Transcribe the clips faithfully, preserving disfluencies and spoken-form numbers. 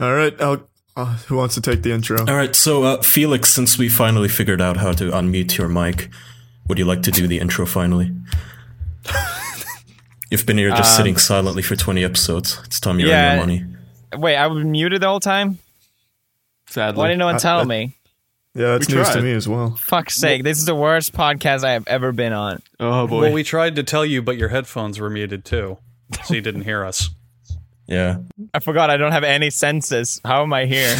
All right, I'll, uh, who wants to take the intro? All right, so uh, Felix, since we finally figured out how to unmute your mic, would you like to do the intro finally? You've been here just um, sitting silently for twenty episodes. It's time you yeah, earn your money. Wait, I was muted the whole time? Sadly. Why didn't no one tell I, I, me? Yeah, that's we news tried. to me as well. Fuck's sake, this is the worst podcast I have ever been on. Oh, boy. Well, we tried to tell you, but your headphones were muted too, so you didn't hear us. Yeah. I forgot I don't have any senses. How am I here?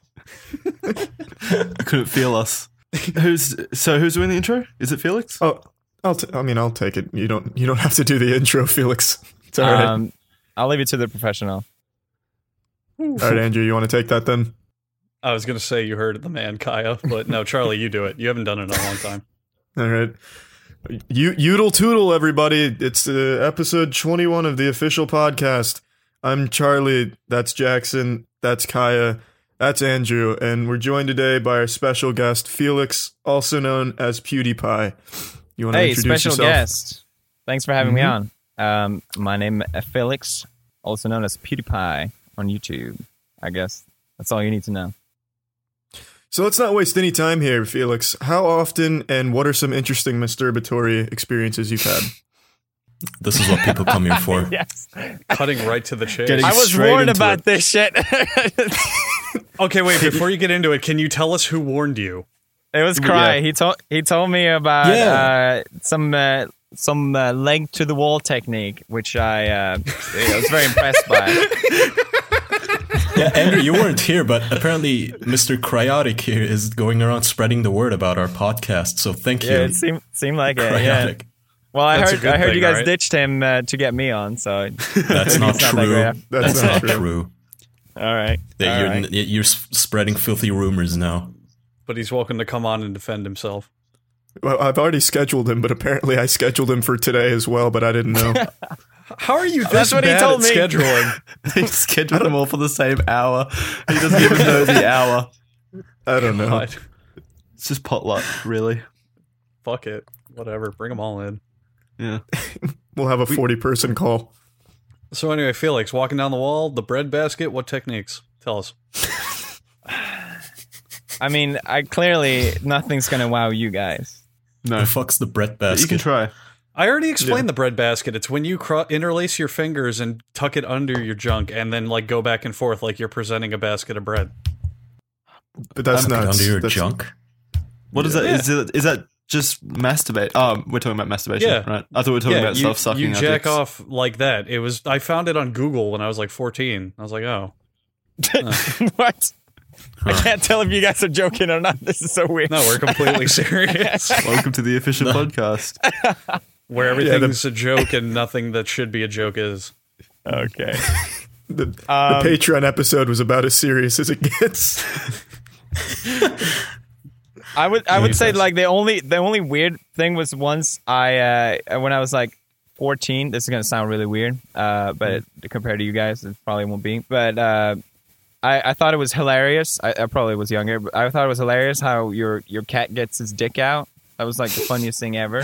I couldn't feel us. Who's So who's doing the intro? Is it Felix? Oh, I'll t- I mean, I'll take it. You don't You don't have to do the intro, Felix. It's all right. Um, I'll leave it to the professional. All right, Andrew, you want to take that then? I was going to say you heard the man, Kaya, but no, Charlie, you do it. You haven't done it in a long time. All right. You, Yoodle Toodle, everybody. It's uh, episode twenty-one of the official podcast. I'm Charlie. That's Jackson. That's Kaya. That's Andrew. And we're joined today by our special guest, Felix, also known as PewDiePie. You want to hey, introduce special yourself? guest. Thanks for having mm-hmm. me on. Um, my name is Felix, also known as PewDiePie on YouTube. I guess that's all you need to know. So let's not waste any time here, Felix. How often and what are some interesting masturbatory experiences you've had? This is what people come here for. Yes. Cutting right to the chase. Getting I was warned about it. this shit. Okay, wait, before you get into it, can you tell us who warned you? It was Cry. Yeah. He told he told me about Yeah. uh, some uh, some uh, leg to the wall technique, which I, uh, I was very impressed by. Yeah, Andrew, you weren't here, but apparently Mister Cryotic here is going around spreading the word about our podcast. So thank you. Yeah, it seemed seemed like it. Yeah. Cryotic. Well, I That's a heard good I heard thing, you guys right? ditched him uh, to get me on. So That's not not true. that That's That's not not true. true. all right, That all you're right. you're s- spreading filthy rumors now. But he's welcome to come on and defend himself. Well, I've already scheduled him, but apparently I scheduled him for today as well, but I didn't know. How are you this That's what he bad told at me. scheduling? He scheduled them all for the same hour. He doesn't even know the hour. I don't know. God, It's just potluck, really. fuck it. Whatever. Bring them all in. Yeah. We'll have a forty-person call. So anyway, Felix, walking down the wall, the bread basket, what techniques? Tell us. I mean, I clearly nothing's gonna wow you guys. No. The fuck's the bread basket? You can try. I already explained Yeah. the bread basket. It's when you cro- interlace your fingers and tuck it under your junk and then like go back and forth like you're presenting a basket of bread. But that's Tuck it not under your that's, junk. What is that? Yeah. Is it? Is that just masturbate? Oh, we're talking about masturbation, Yeah. right? I thought we were talking Yeah, about you, self-sucking. you jack objects. off like that. It was. I found it on Google when I was like fourteen. I was like, oh, What? I can't tell if you guys are joking or not. This is so weird. no, we're completely serious. Welcome to the official podcast. Where everything's a joke and nothing that should be a joke is. Okay. The, Um, the Patreon episode was about as serious as it gets. I would I would say Jesus. like the only the only weird thing was once I uh, when I was like fourteen. This is gonna sound really weird, uh, but compared to you guys, it probably won't be. But uh, I I thought it was hilarious. I, I probably was younger, but I thought it was hilarious how your your cat gets his dick out. That was like the funniest thing ever.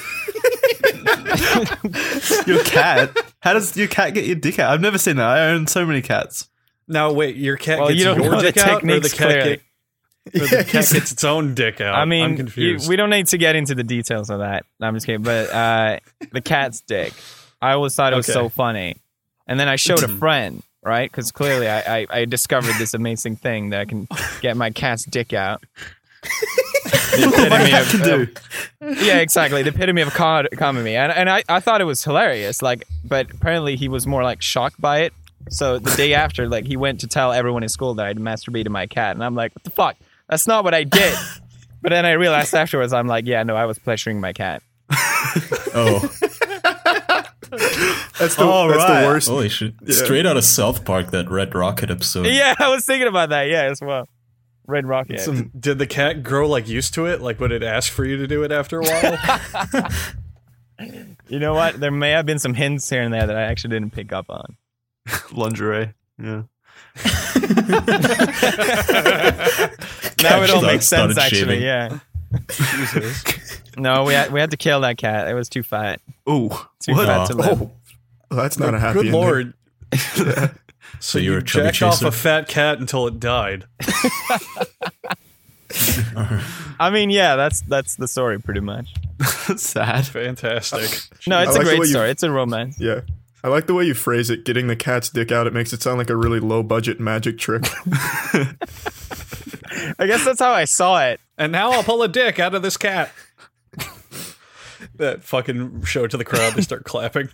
Your cat? How does your cat get your dick out? I've never seen that. I own so many cats. Now wait, your cat Well, gets you don't your know the dick out, or the techniques cat, clearly. get, or the cat gets its own dick out? I mean, I'm you, confused. we don't need to get into the details of that. No, I'm just kidding. But uh, the cat's dick, I always thought it was Okay. so funny. And then I showed a friend, right? Because clearly I, I, I discovered this amazing thing that I can get my cat's dick out. The epitome cat of- can do. of- yeah, exactly. The epitome of com- comedy. And, and I, I thought it was hilarious. Like, but apparently he was more like shocked by it. So the day after, like, he went to tell everyone in school that I'd masturbated my cat. And I'm like, what the fuck? That's not what I did. But then I realized afterwards, I'm like, yeah, no, I was pleasuring my cat. Oh, That's the, Oh, that's right. the worst. holy shit! Straight out of South Park, that Red Rocket episode. Yeah, I was thinking about that. Yeah, as well. Red Rocket. Some, Did the cat grow like used to it? Like, would it ask for you to do it after a while? You know what? There may have been some hints here and there that I actually didn't pick up on. Lingerie. Yeah. Now it all Cat makes sense, started actually. shaving. Yeah. Jesus. No, we had we had to kill that cat. It was too fat. Ooh. Too What? fat to live. oh, well, that's not a happy Good ending. lord. So you you're a chubby jacked off chaser? a fat cat until it died. I mean, yeah, that's that's the story pretty much. Sad. Fantastic. No, it's I a like the great way you- story. It's a romance. Yeah. I like the way you phrase it, getting the cat's dick out. It makes it sound like a really low budget magic trick. I guess that's how I saw it. And now I'll pull a dick out of this cat. That fucking show to the crowd. They start clapping.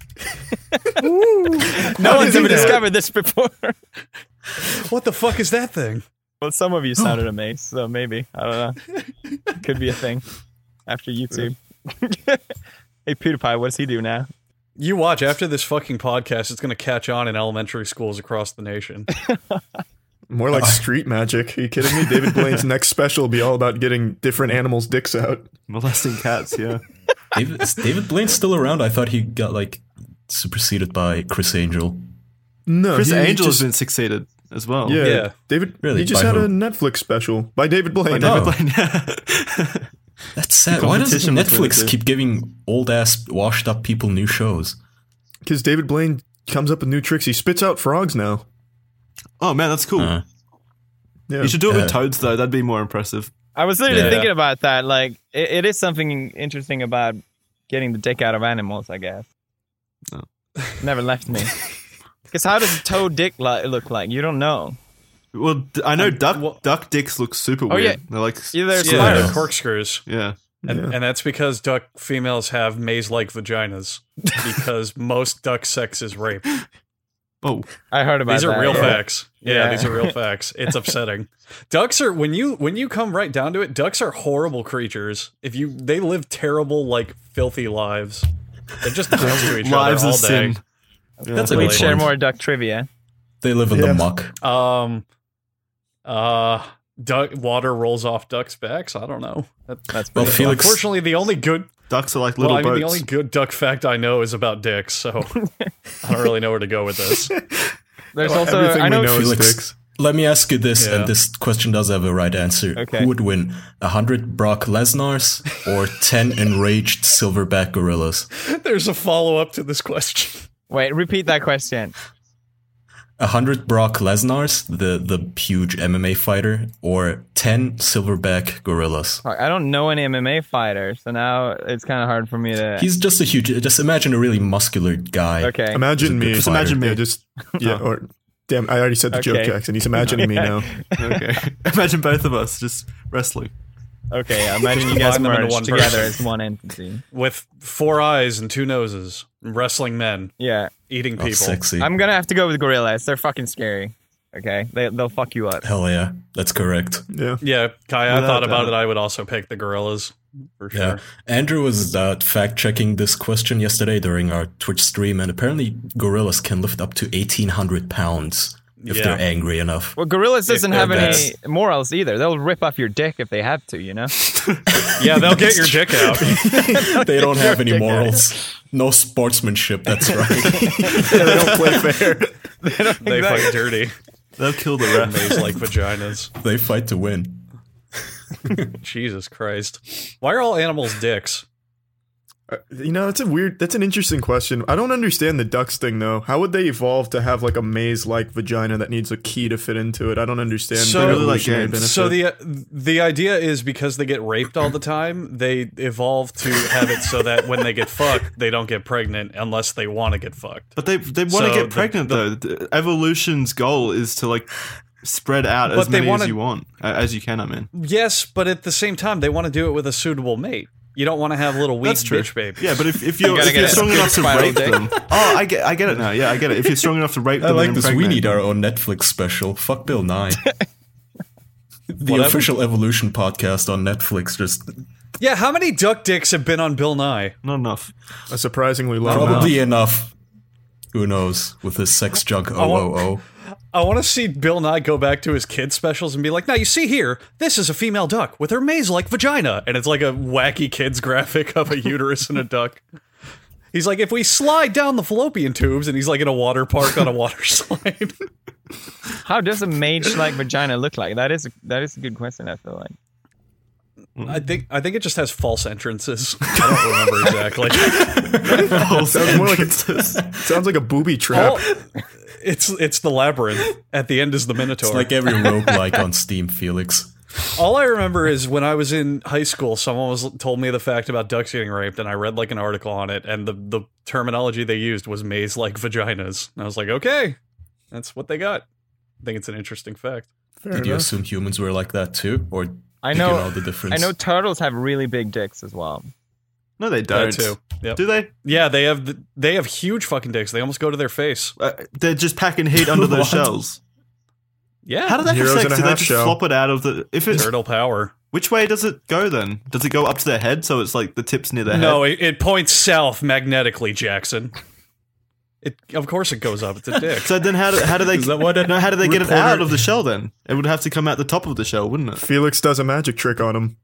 No one's ever discovered this before. What the fuck is that thing? Well, some of you sounded amazed, so maybe. I don't know. Could be a thing after YouTube. Hey, PewDiePie, what does he do now? You watch, after this fucking podcast, it's going to catch on in elementary schools across the nation. More like street magic. Are you kidding me? David Blaine's next special will be all about getting different animals' dicks out. Molesting cats, yeah. David, is David Blaine still around? I thought he got like superseded by Chris Angel. No, Chris he Angel just- has been succeeded as well. Yeah, Yeah. David. Really? He just By had who? a Netflix special by David Blaine. By David Oh. Blaine, yeah. That's sad. Why does competition between the Netflix two. keep giving old ass washed up people new shows? Because David Blaine comes up with new tricks. He spits out frogs now. Oh man, that's cool. Uh, Yeah. You should do it Yeah. with toads though. That'd be more impressive. I was literally Yeah. thinking about that. Like, it, it is something interesting about getting the dick out of animals, I guess. Oh. Never left me. Because how does a toad dick li- look like? You don't know. Well, d- I know duck well- duck dicks look super Oh, weird. yeah. They're like Yeah, they're Yeah, spirals. they're corkscrews. yeah. And, Yeah. and that's because duck females have maze-like vaginas. Because most duck sex is rape. Oh, I heard about These that. are real yeah. facts. Yeah, Yeah. these are real facts. It's upsetting. Ducks are when you when you come right down to it, ducks are horrible creatures. If you they live terrible, like filthy lives. They're just next to each lives other all of day. sin. That's a Please good share point. more duck trivia. They live in Yeah. the muck. Um, uh, duck water rolls off ducks' backs. I don't know. That, That's Well, pretty Felix, unfortunately, the only good Ducks are like well, little I mean, the boats. only good duck fact I know is about dicks. So I don't really know where to go with this. There's also Everything I know we know is Felix, dicks. let me ask you this, Yeah. and this question does have a right answer. Okay. Who would win, a hundred Brock Lesnar's or ten enraged silverback gorillas? There's a follow up to this question. Wait, repeat that question. A hundred Brock Lesnar's, the the huge M M A fighter, or ten silverback gorillas? Fuck, I don't know any M M A fighters, so now it's kind of hard for me to. He's just a huge. Just imagine a really muscular guy. Okay. Imagine He's a me. good Just fighter. imagine me. Yeah, just yeah. Or damn, I already said the joke, Okay. Jackson. He's imagining me now. Okay. Imagine both of us just wrestling. Okay, yeah, imagine you guys Combine them into merged one together person. as one entity. With four eyes and two noses, wrestling men, Yeah, eating Oh, people. sexy. I'm gonna have to go with gorillas. They're fucking scary. Okay, they they'll fuck you up. Hell yeah, that's correct. Yeah. Yeah, Kai, I Without thought about doubt. it. I would also pick the gorillas for sure. Yeah, Andrew was uh, fact checking this question yesterday during our Twitch stream, and apparently gorillas can lift up to eighteen hundred pounds if Yeah. they're angry enough. Well, gorillas doesn't they're have any best. morals either. They'll rip off your dick if they have to. You know. Yeah, they'll get your dick out. They don't have any dick out. morals. No sportsmanship. That's right. They don't play fair. They fight dirty. They'll kill the ref. Maze like vaginas. They fight to win. Jesus Christ. Why are all animals dicks? Uh, You know, that's a weird. That's an interesting question. I don't understand the ducks thing though. How would they evolve to have like a maze-like vagina that needs a key to fit into it? I don't understand. So- the Really like evolutionary games. benefit. So the the idea is because they get raped all the time, they evolve to have it so that when they get fucked, they don't get pregnant unless they want to get fucked. But they they want So to get the- pregnant though. The evolution's goal is to like spread out But as they many wanna- as you want, uh, as you can. I mean, Yes, but at the same time, they want to do it with a suitable mate. You don't want to have little weak that's true. bitch babies. Yeah, but if, if you're, gotta if get you're a strong good enough to spiral rape dick. them, oh, I get I get it now. Yeah, I get it. If you're strong enough to rape I them, like and this. We impregnate need them. our own Netflix special. Fuck Bill Nye. The Whatever. official evolution podcast on Netflix. Just Yeah, how many duck dicks have been on Bill Nye? Not enough. a surprisingly low probably amount. enough. Who knows? With his sex junk. Oh want- oh oh. I want to see Bill Nye go back to his kid specials and be like, now you see here, this is a female duck with her maze-like vagina. And it's like a wacky kids graphic of a uterus and a duck. He's like, if we slide down the fallopian tubes, and he's like in a water park on a water slide. How does a mage-like vagina look like? That is that is a good question. I feel like. I think I think it just has false entrances. I don't remember exactly. Sounds more like it sounds like a booby trap. All, It's it's the labyrinth. At the end is the Minotaur. It's like every roguelike on Steam, Felix. All I remember is when I was in high school, someone was told me the fact about ducks getting raped, and I read like an article on it, and the, the terminology they used was maze-like vaginas. And I was like, okay, that's what they got. I think it's an interesting fact. Fair Did you enough. assume humans were like that too, or I did know. you know the difference? I know turtles have really big dicks as well. No, they That don't. too. Yep. Do they? Yeah, they have the, they have huge fucking dicks. They almost go to their face. Uh, they're just packing heat under those What? shells. Yeah. How do they have Heroes sex? and a Do they half just shell. flop it out of the? If it's Turtle power? which way does it go then? Does it go up to their head so it's like the tips near their No, head? it, it points south magnetically, Jackson. It of course it goes up. It's a dick. So then how do how do they Is that what a no, how do they get it reporter- out of the shell then? It would have to come out the top of the shell, wouldn't it? Felix does a magic trick on him.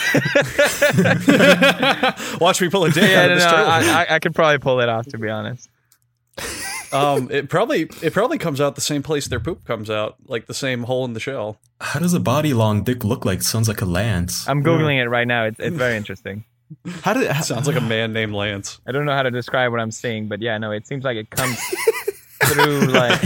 Watch me pull a dick Yeah, out no, of no, this turtle. I, I, I could probably pull it off, to be honest. Um, it probably it probably comes out the same place their poop comes out, like the same hole in the shell. How does a body long dick look like? Sounds like a lance. I'm googling it right now. It's it's very interesting. How did how, Sounds like a man named Lance. I don't know how to describe what I'm seeing, but yeah, no, it seems like it comes through like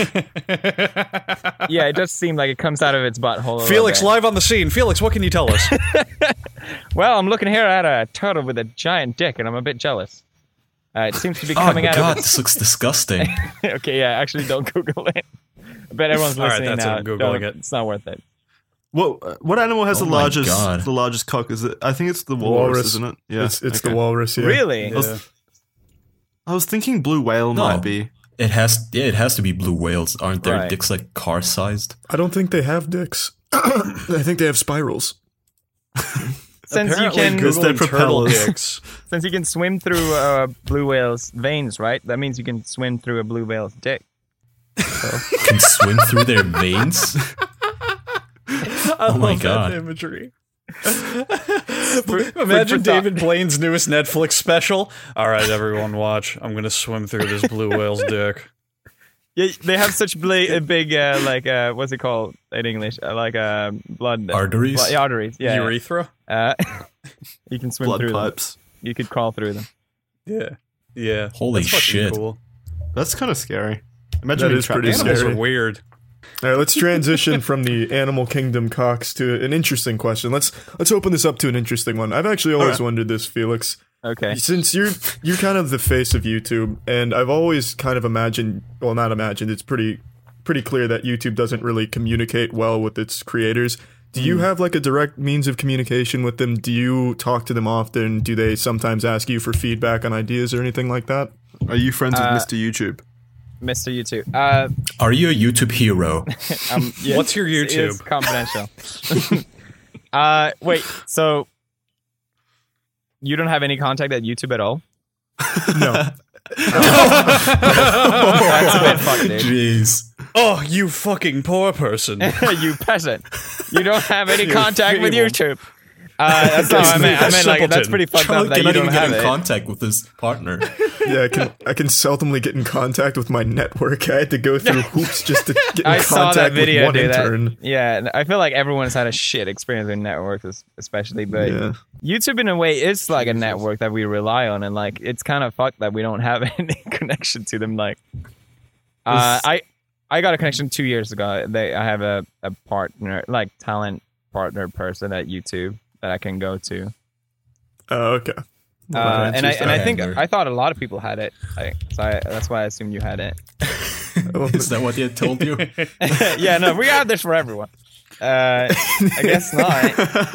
yeah, it does seem like it comes out of its butthole. a little Felix, bit. live on the scene. Felix, what can you tell us? Well, I'm looking here at a turtle with a giant dick, and I'm a bit jealous. Uh, it seems to be Oh coming out god, of this looks disgusting. its. Okay, yeah, actually, don't Google it. I bet everyone's All right, listening that's it, now. I'm Googling Don't- it. It's not worth it. what what animal has Oh the my largest God. the largest cock? Is it? I think it's the walrus, Walrus. isn't it? Yeah, It's, it's okay. the walrus. Yeah. Really? Yeah. I was thinking blue whale No. might be. It has, yeah, it has to be blue whales. Aren't their Right. dicks like car-sized? I don't think they have dicks. I think they have spirals. Since you Apparently, can, Google's their Googling turtle propellers. dicks. since you can swim through a blue whale's veins, right? That means you can swim through a blue whale's dick. Can swim through their veins? I Oh my love God. that imagery. food Imagine for thought. David Blaine's newest Netflix special. All right, everyone, watch. I'm gonna swim through this blue whale's dick. Yeah, they have such bla- a big, uh, like, uh, what's it called in English? Uh, like, uh, blood Arteries? blood- yeah, arteries. Yeah, Urethra. Uh, you can swim Blood through pipes. them. You could crawl through them. Yeah, yeah. Holy That's fucking shit. Cool. That's kind of scary. Imagine That being is trapped pretty in Animals scary. are weird. All right, let's transition from the animal kingdom cocks to an interesting question. Let's let's open this up to an interesting one. I've actually always right. wondered this, Felix. Okay. Since you're you're kind of the face of YouTube, and I've always kind of imagined, well, not imagined, it's pretty pretty clear that YouTube doesn't really communicate well with its creators. Do you have like a direct means of communication with them? Do you talk to them often? Do they sometimes ask you for feedback on ideas or anything like that? Are you friends with Uh, Mister YouTube? Mister YouTube. Uh, Are you a YouTube hero? um, yeah, What's your It's YouTube? confidential. uh, wait, so you don't have any contact at YouTube at all? No. That's a bit fucked, dude. Jeez. Oh, you fucking poor person. You peasant. You don't have any You contact with feeble. YouTube. Uh, that's not what I meant. I meant like that's Simpleton. pretty fucked Charlie up that you cannot don't even get have in it. contact with his partner. Yeah, I can I can seldomly get in contact with my network. I had to go through hoops just to get in I contact saw that video, with one dude. That- intern. yeah, I feel like everyone's had a shit experience with networks, es- especially. But Yeah. YouTube, in a way, is like a network that we rely on, and like it's kind of fucked that we don't have any connection to them. Like, uh, I I got a connection two years ago. They I have a, a partner, like talent partner person at YouTube that I can go to. Oh, okay. Uh, and I and I think Handler. I thought a lot of people had it, I, so I, that's why I assumed you had it. Is that what they had told you? Yeah, no, we have this for everyone. Uh, I guess not.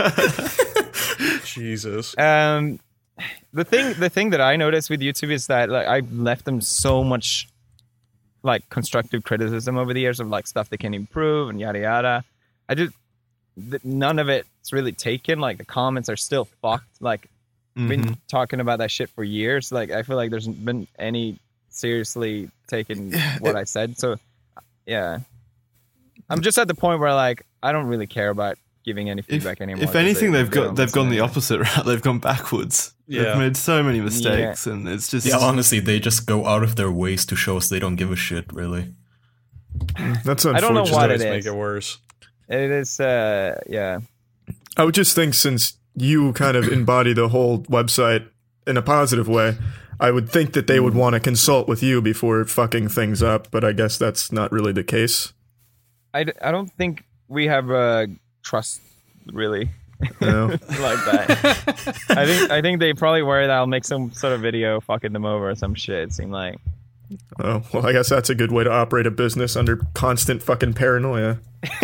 Jesus. Um, the thing, the thing that I noticed with YouTube is that like I left them so much like constructive criticism over the years of like stuff they can improve and yada yada. I just th- none of it's really taken. Like the comments are still fucked. Like I've been talking about that shit for years. Like I feel like there's been any seriously taken what I said. So yeah, I'm just at the point where like I don't really care about giving any If, feedback anymore. if 'cause anything, they- they've they got don't they've gone the listen. opposite route. They've gone backwards. Yeah. They've made so many mistakes, and it's just Yeah, honestly, they just go out of their ways to show us they don't give a shit, really. That's I don't know unfortunate. what Always it make is. it worse. It is, uh, yeah. I would just think since you kind of embody the whole website in a positive way, I would think that they would want to consult with you before fucking things up, but I guess that's not really the case. I, d- I don't think we have uh, trust really No. like that. I think I think they probably worry that I'll make some sort of video fucking them over or some shit. It seemed like. Oh, well, I guess that's a good way to operate a business under constant fucking paranoia.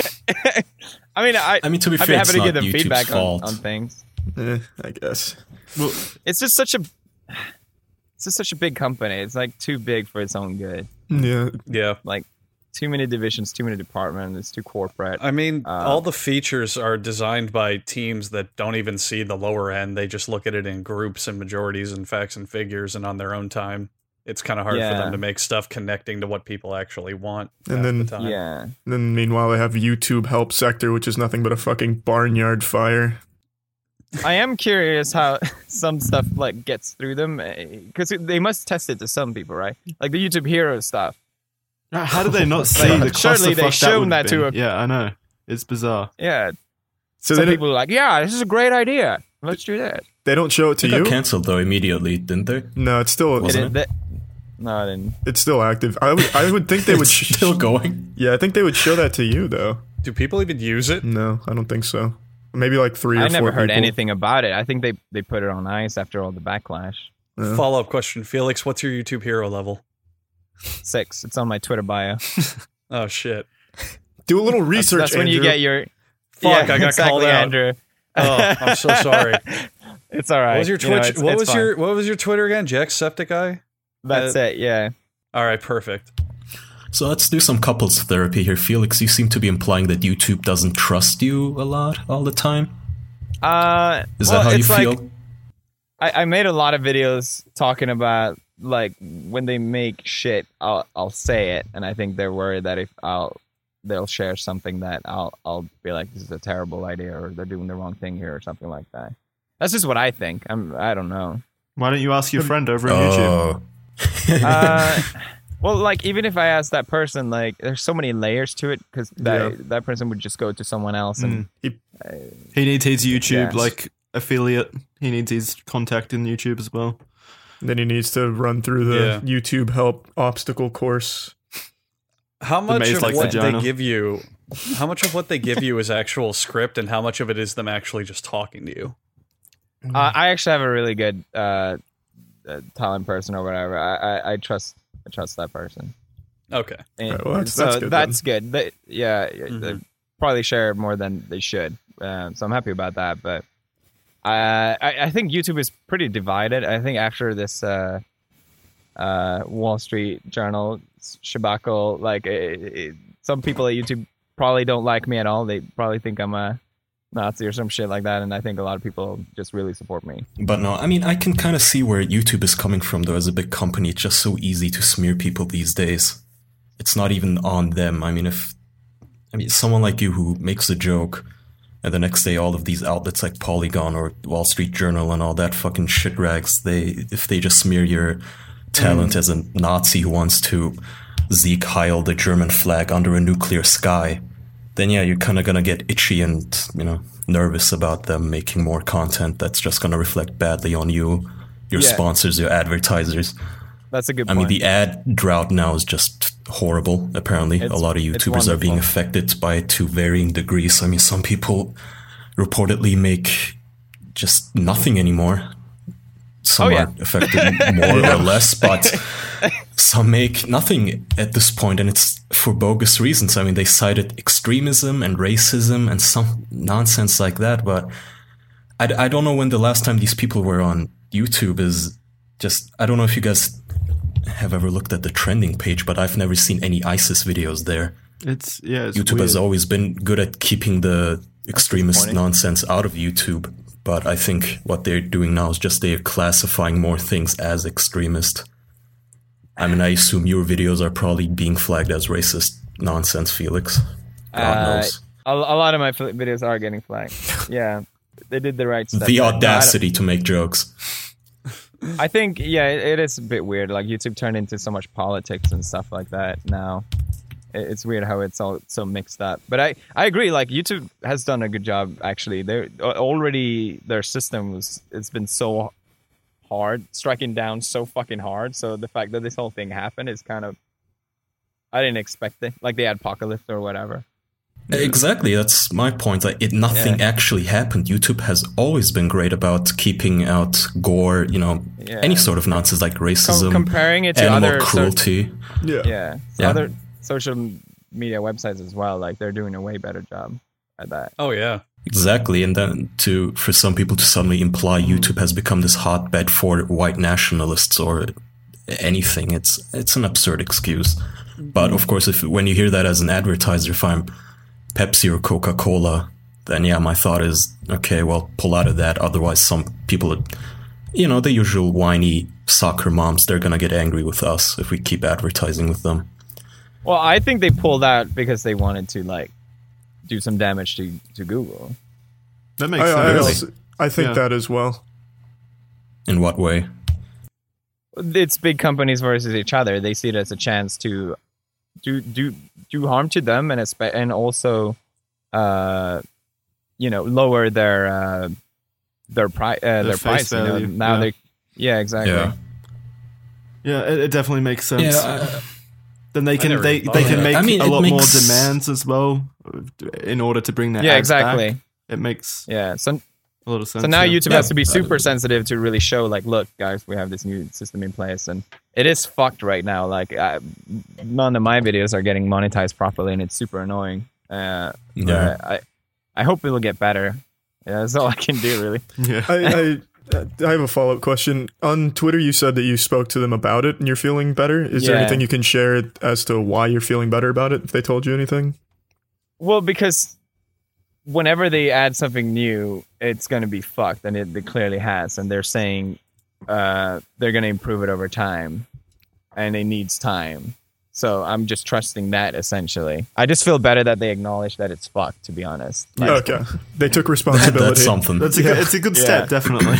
I mean, I I mean, to be I'd fair, happy it's to not give them YouTube's feedback fault. on, on things. Eh, I guess. Well, It's just such a it's just such a big company. It's like too big for its own good. Yeah. Yeah. Like too many divisions, too many departments. It's too corporate. I mean, Uh, all the features are designed by teams that don't even see the lower end. They just look at it in groups and majorities and facts and figures and on their own time. It's kind of hard for Yeah. them to make stuff connecting to what people actually want. And half then- the time. Yeah. Then meanwhile, they have YouTube help sector, which is nothing but a fucking barnyard fire. I am curious how some stuff like gets through them because they must test it to some people, right? Like the YouTube Hero stuff. how did they not see Like, the surely they clusterfuck shown would've that to been? a- Yeah, I know. It's bizarre. Yeah. So some they people are like, yeah, this is a great idea. Let's do that. they don't show it to They got you? cancelled though immediately, didn't they? No, it's still It Wasn't is- that- no, I didn't. it's still active. I would I would think they would It's sh- still going. Yeah, I think they would show that to you though. Do people even use it? No, I don't think so. Maybe like three or I four never heard people. anything about it. I think they, they put it on ice after all the backlash. Yeah. Follow up question, Felix. What's your YouTube hero level? Six. It's on my Twitter bio. Oh shit! Do a little research. That's when you Andrew. get your. Fuck, I got exactly, called out. Andrew. Oh, I'm so sorry. It's all right. What was your You know, Twitch? it's- what it's was fine. your What was your Twitter again? Jacksepticeye. That's uh, it. Yeah. All right, perfect. So let's do some couples therapy here. Felix, you seem to be implying that YouTube doesn't trust you a lot all the time. Uh, Is well, that how you it's like- feel? I, I made a lot of videos talking about like when they make shit, I'll I'll say it, and I think they're worried that if I'll they'll share something that I'll I'll be like, this is a terrible idea, or they're doing the wrong thing here, or something like that. That's just what I think. I'm I don't know. Why don't you ask your friend over on YouTube? Oh. Uh, well, like even if I ask that person, like there's so many layers to it because that Yeah. that person would just go to someone else and Mm. He needs his YouTube Yes. like affiliate. He needs his contact in YouTube as well. Then he needs to run through the Yeah. YouTube help obstacle course. How much maze of like what vagina. they give you? How much of what they give you is actual script, and how much of it is them actually just talking to you? Uh, I actually have a really good uh, uh, talent person or whatever. I, I, I trust I trust that person. Okay. And Right, well, that's- so that's good that's good. They, yeah, yeah, Mhm. they probably share more than they should. Um, so I'm happy about that. But uh, I, I think YouTube is pretty divided. I think after this uh, uh, Wall Street Journal shabacle, like it, it, some people at YouTube probably don't like me at all. They probably think I'm a Nazi or some shit like that. And I think a lot of people just really support me. But no, I mean, I can kind of see where YouTube is coming from, though. As a big company, it's just so easy to smear people these days. It's not even on them. I mean, if I mean someone like you who makes a joke, and the next day all of these outlets like Polygon or Wall Street Journal and all that fucking shit rags, they if they just smear your talent as a Nazi who wants to Sieg Heil the German flag under a nuclear sky, then yeah, you're kind of gonna get itchy and, you know, nervous about them making more content that's just gonna reflect badly on you, your Yeah. sponsors, your advertisers. That's a good I point. mean, the ad drought now is just horrible. Apparently, a It's- lot of it's YouTubers are being wonderful. affected by it to varying degrees. I mean, some people reportedly make just nothing anymore. Some Oh, yeah. are affected more or less, but some make nothing at this point, and it's for bogus reasons. I mean, they cited extremism and racism and some nonsense like that, but I, I don't know when the last time these people were on YouTube is. Just, I don't know if you guys have ever looked at the trending page, but I've never seen any ISIS videos there. It's yeah. It's YouTube weird. has always been good at keeping the extremist disappointing. nonsense out of YouTube, but I think what they're doing now is just they're classifying more things as extremist. I mean, I assume your videos are probably being flagged as racist nonsense, Felix. God Uh, knows. A, a lot of my fl- videos are getting flagged. Yeah, they did the right stuff. The No, I don't- audacity to make jokes. I think, yeah, it, it is a bit weird. Like YouTube turned into so much politics and stuff like that now. It, it's weird how it's all so mixed up. But I, I agree. Like YouTube has done a good job. Actually, they already their system was it's been so hard, striking down so fucking hard. So the fact that this whole thing happened is kind of, I didn't expect it, like the apocalypse or whatever. Exactly, that's my point. Like, it, nothing Yeah. actually happened. YouTube has always been great about keeping out gore, you know, Yeah. any sort of nonsense like racism, Com- comparing it to animal other so- cruelty. Yeah. yeah, so Yeah. other social media websites as well. Like they're doing a way better job at that. Oh yeah. Exactly, and then to for some people to suddenly imply YouTube has become this hotbed for white nationalists or anything, it's it's an absurd excuse. But of course, if when you hear that as an advertiser, if I'm Pepsi or Coca-Cola, then yeah, my thought is, okay, well, pull out of that. Otherwise, some people, are, you know, the usual whiny soccer moms, they're gonna get angry with us if we keep advertising with them. Well, I think they pulled out because they wanted to like do some damage to, to Google. That makes I, I, sense. also- I think Yeah. that as well. In what way? It's big companies versus each other. They see it as a chance to do do do harm to them, and espe- and also, uh, you know, lower their uh, their price uh, their face price. You know, value, now yeah. they, yeah, exactly. Yeah, Yeah, it, it definitely makes sense. yeah. I- then they can never they, even thought they of can that. make I mean, a it lot more makes- demands as well in order to bring their Yeah, ads back. exactly. It makes Yeah. So a lot of sense. so now yeah. YouTube Yeah, has to be uh, super sensitive to really show, like, look, guys, we have this new system in place, and it is fucked right now. Like, I, none of my videos are getting monetized properly, and it's super annoying. Uh, Yeah. but I I hope it'll get better. Yeah, that's all I can do, really. Yeah. I, I I have a follow up question. On Twitter, you said that you spoke to them about it and you're feeling better. Is there Yeah. anything you can share as to why you're feeling better about it? If they told you anything? Well, because whenever they add something new, it's going to be fucked, and it, it clearly has. And they're saying uh, they're going to improve it over time, and it needs time. So I'm just trusting that, essentially. I just feel better that they acknowledge that it's fucked, to be honest. Like, Okay, they took responsibility. That's something. That's a Yeah. good, it's a good Yeah. step, definitely.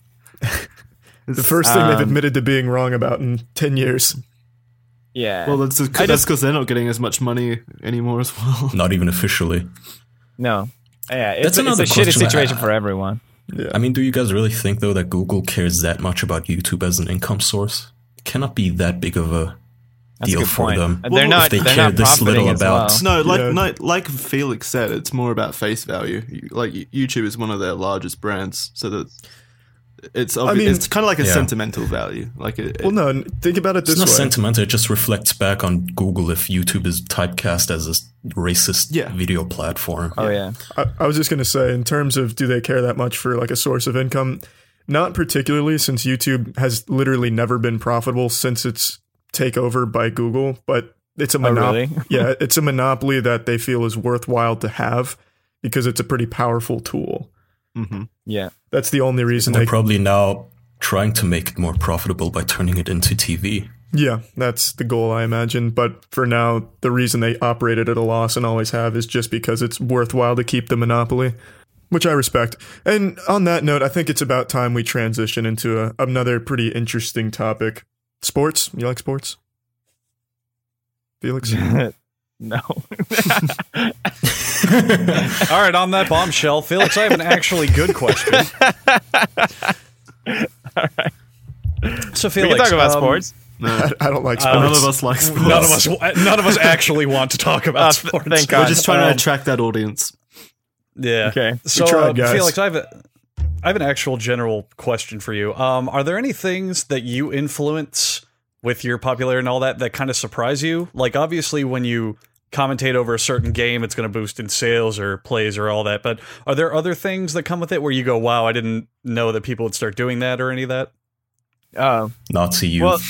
The first thing they've Um, admitted to being wrong about in ten years. yeah. Well, that's I that's just- because they're not getting as much money anymore as well. Not even officially. no. Yeah, it's, That's it's another a shitty question. situation I- for everyone. Yeah. I mean, do you guys really think, though, that Google cares that much about YouTube as an income source? It cannot be that big of a That's a deal good for point. them. And they're Well, not. if they they're care not this profiting little as about- well. No, like Yeah. no, like Felix said, it's more about face value. You- Like YouTube is one of their largest brands, so that it's obvi- mean- it's kind of like a Yeah. sentimental value. Like it, Well, no. Think about it It's this not way. sentimental. It just reflects back on Google if YouTube is typecast as a racist Yeah. video platform. Oh yeah. I, I was just going to say, in terms of do they care that much for like a source of income? Not particularly, since YouTube has literally never been profitable since its takeover by Google. But it's a Oh, monopoly. really? Yeah, it's a monopoly that they feel is worthwhile to have because it's a pretty powerful tool. Mhm. Yeah. That's the only reason They're they. probably now trying to make it more profitable by turning it into T V. Yeah, that's the goal, I imagine. But for now, the reason they operated at a loss and always have is just because it's worthwhile to keep the monopoly, which I respect. And on that note, I think it's about time we transition into a, another pretty interesting topic. Sports. You like sports? Felix? No. All right, on that bombshell, Felix, I have an actually good question. So, Felix, we can talk about um, sports. No, I, I don't like Uh, sports. none of us like sports. None of us, none of us actually want to talk about Uh, sports. thank God. We're just trying Um, to attract that audience. Yeah. Okay. So, tried, uh, guys. Felix, I have a, I have an actual general question for you. Um, are there any things that you influence with your popularity and all that that kind of surprise you? Like, obviously, when you commentate over a certain game, it's going to boost in sales or plays or all that. But are there other things that come with it where you go, "Wow, I didn't know that people would start doing that" or any of that? Oh. Nazi youth. Well.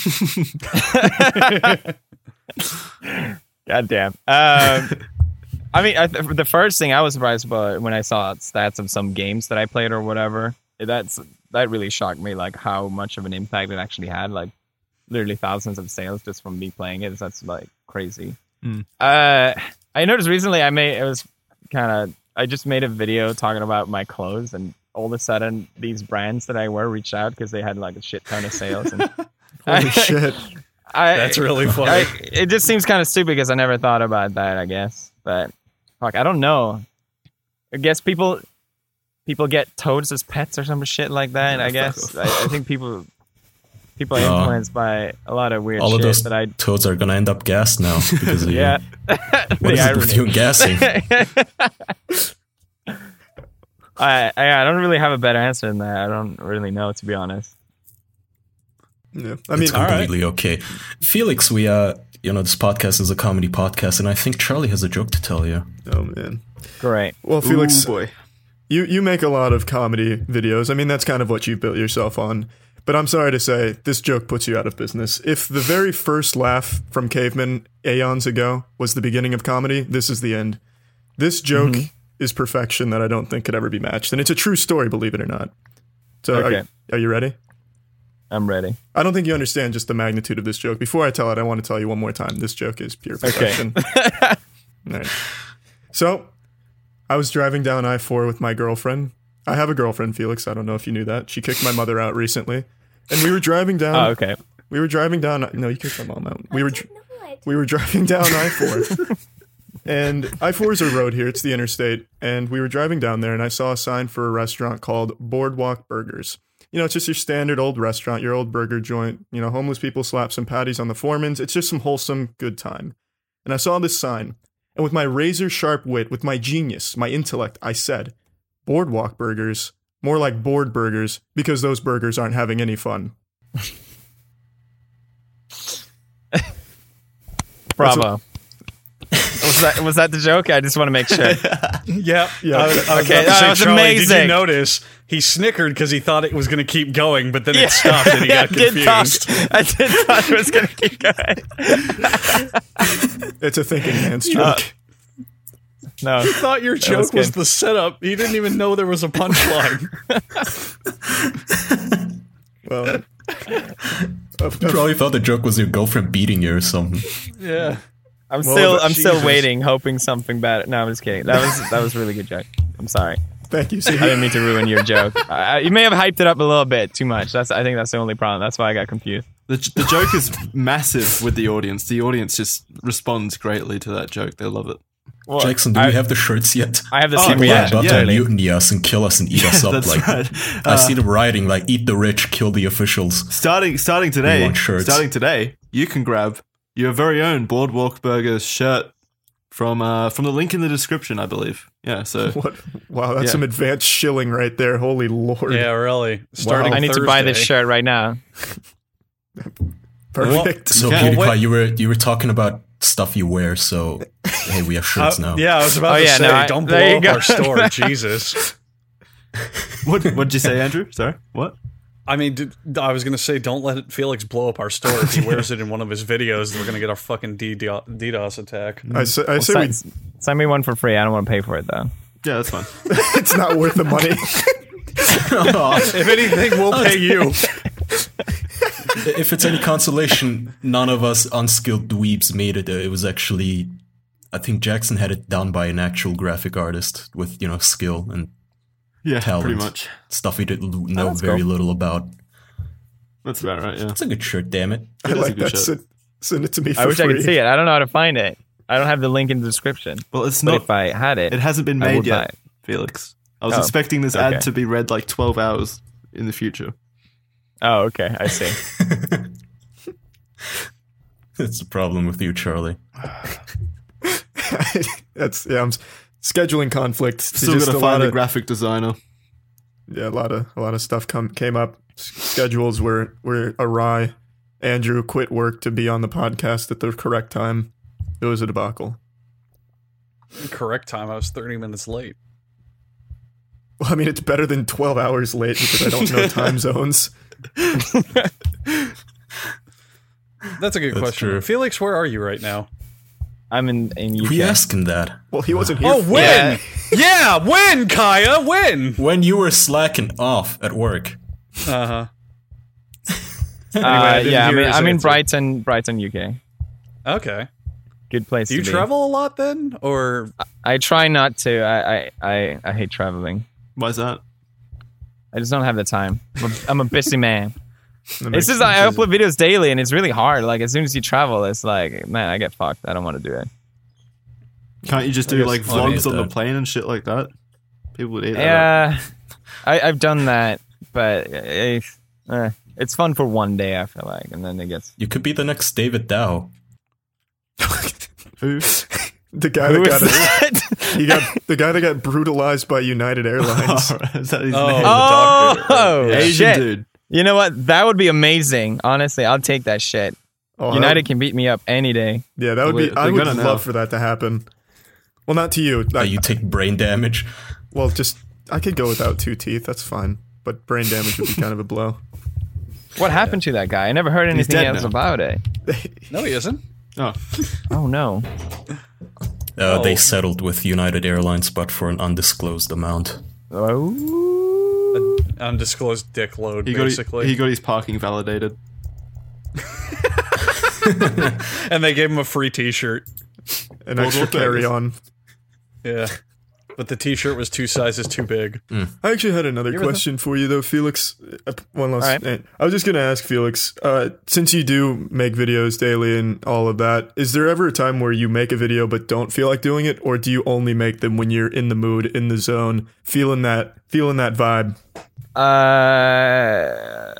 God damn. Um, I mean, I, the first thing I was surprised about when I saw stats of some games that I played or whatever, that's that really shocked me. Like how much of an impact it actually had. Like literally thousands of sales just from me playing it. That's like crazy. Mm. Uh, I noticed recently I made it was kind of I just made a video talking about my clothes, and all of a sudden these brands that I wear reached out because they had like a shit ton of sales. And Holy shit. I, That's really funny. I, it just seems kind of stupid because I never thought about that, I guess. But fuck, I don't know. I guess people people get toads as pets or some shit like that. Yeah, I guess fuck I, I think people people are No. influenced by a lot of weird All shit of those that I. toads are gonna end up gassed now because of Yeah. you. What is it with you and gassing? I, I I don't really have a better answer than that. I don't really know, to be honest. Yeah. I mean, It's completely okay. Felix, we uh, you know, this podcast is a comedy podcast, and I think Charlie has a joke to tell you. oh man. Great. Well, Felix, Ooh, boy. you you make a lot of comedy videos. I mean, that's kind of what you've built yourself on. But I'm sorry to say, this joke puts you out of business. If the very first laugh from cavemen aeons ago was the beginning of comedy, this is the end. This joke Mm-hmm. is perfection that I don't think could ever be matched. And it's a true story, believe it or not. So Okay. are, are you ready? I'm ready. I don't think you understand just the magnitude of this joke. Before I tell it, I want to tell you one more time. This joke is pure perfection. All right. So, I was driving down I four with my girlfriend. I have a girlfriend, Felix. I don't know if you knew that. She kicked my mother out recently. And we were driving down. Oh, okay. We were driving down. No, you kicked my mom out. We were dr- we were driving down I four. And I four is a road here. It's the interstate. And we were driving down there, and I saw a sign for a restaurant called Boardwalk Burgers. You know, it's just your standard old restaurant, your old burger joint. You know, homeless people slap some patties on the foremans. It's just some wholesome, good time. And I saw this sign. And with my razor-sharp wit, with my genius, my intellect, I said, Boardwalk Burgers, more like board burgers, because those burgers aren't having any fun. Bravo. was that was that the joke? I just want to make sure. Yeah, Yeah. I was, I was Okay, about to that say, was Charlie, did amazing. you notice he snickered because he thought it was going to keep going, but then Yeah. it stopped and he Yeah, got I did confused. thought, I did thought it was going to keep going. It's a thinking man's joke. No. He thought your was joke was good. the setup. He didn't even know there was a punchline. Well, You probably thought the joke was your girlfriend beating you or something. Yeah. I'm Well, still but I'm still Jesus. waiting, hoping something bad. No, I'm just kidding. That was that was a really good joke. I'm sorry. thank you. See, I didn't mean to ruin your joke. I, I- you may have hyped it up a little bit too much. That's I think that's the only problem. That's why I got confused. The, the joke is massive with the audience. The audience just responds greatly to that joke. They love it. Well, Jackson, do I, you have the shirts yet? I have the Oh, same People are reaction. about yeah, to clearly. mutiny us and kill us and eat us up. That's like right. I Uh, see them writing like "Eat the rich, kill the officials." Starting starting today, want shirts. starting today, you can grab your very own Boardwalk Burgers shirt from uh, from the link in the description, I believe. Yeah, so what? Wow, that's Yeah. some advanced shilling right there. Holy lord! Yeah, really. Starting I need to buy this Thursday. shirt right now. Perfect. So Okay. PewDiePie, Well, what- you were you were talking about stuff you wear. So hey, we have shirts Uh, now. yeah, I was about Oh, to yeah, say, no, I- don't there blow you up go. our store. Jesus. what what did you say, Andrew? Sorry, what? I mean, did, I was going to say, don't let Felix blow up our store. If he wears it in one of his videos, we're going to get a fucking DDoS attack. I say, I say Send, we, send me one for free. I don't want to pay for it though. Yeah, that's fine. it's not worth the money. If anything, we'll pay you. If it's any consolation, none of us unskilled dweebs made it. Uh, It was actually, I think Jackson had it done by an actual graphic artist with you know skill and Yeah, talent. pretty much. Stuff we didn't know that's very cool. little about. That's about right. Yeah. It's a good shirt, damn it. I It is a like good that. shirt. Send, send it to me for I wish free. I could see it. I don't know how to find it. I don't have the link in the description. Well, it's But not. if I had it, It hasn't been I made would buy yet, it. Felix. I was Oh, expecting this okay. ad to be read like twelve hours in the future. Oh, okay. I see. That's the problem with you, Charlie. That's yeah. I'm s- scheduling conflict. Still Just got to a lot find a of graphic designer. yeah, a lot of a lot of stuff come came up. S- Schedules were were awry. Andrew quit work to be on the podcast at the correct time. It was a debacle. Correct time. I was thirty minutes late. Well, I mean, it's better than twelve hours late because I don't know time zones. That's a good That's question. true. Felix, where are you right now? I'm in in U K. We asked him that Well, he wasn't here. Oh, for- when? Yeah, when, Kaya? When? when you were slacking off at work. Uh huh. Uh, I didn't yeah, I hear mean, his I'm in answer. Brighton, Brighton, U K. Okay. Good place. Do you to be. travel a lot then, or I try not to. I, I, I, I hate traveling. Why's that? I just don't have the time. I'm a, I'm a busy man. That makes It's just I sense. upload videos daily, and it's really hard. Like as soon as you travel, it's like, man, I get fucked. I don't want to do it. Can't you just I do guess like I'll vlogs hate on the that. plane and shit like that? People would eat that. up. Yeah, I, I've done that, but eh, eh, it's fun for one day. I feel like, and then it gets. You could be the next David Dow. Who? The guy Who that is got it. that? He got the guy that got brutalized by United Airlines. Is that his Oh. name? Oh, Yeah. Asian shit! dude. You know what? That would be amazing. Honestly, I'll take that shit. Oh, United can beat me up any day. Yeah, that would Well, be. I they're would gonna love now. for that to happen. Well, not to you. Uh, I, you take brain damage. well, just I could go without two teeth. That's fine. But brain damage would be kind of a blow. What happened to that guy? I never heard anything dead else now. about it. No, he isn't. Oh, Oh no! Uh, Oh. They settled with United Airlines, but for an undisclosed amount. Oh, Undisclosed dick load, he got basically. he got his parking validated. and they gave him a free T-shirt. An Well, extra well, carry thanks. on. Yeah, but the T-shirt was two sizes too big. I actually had another ever question for you though, Felix. Uh, One last. All right. eh, I was just gonna ask Felix. Uh, since you do make videos daily and all of that, is there ever a time where you make a video but don't feel like doing it, or do you only make them when you're in the mood, in the zone, feeling that, feeling that vibe? uh,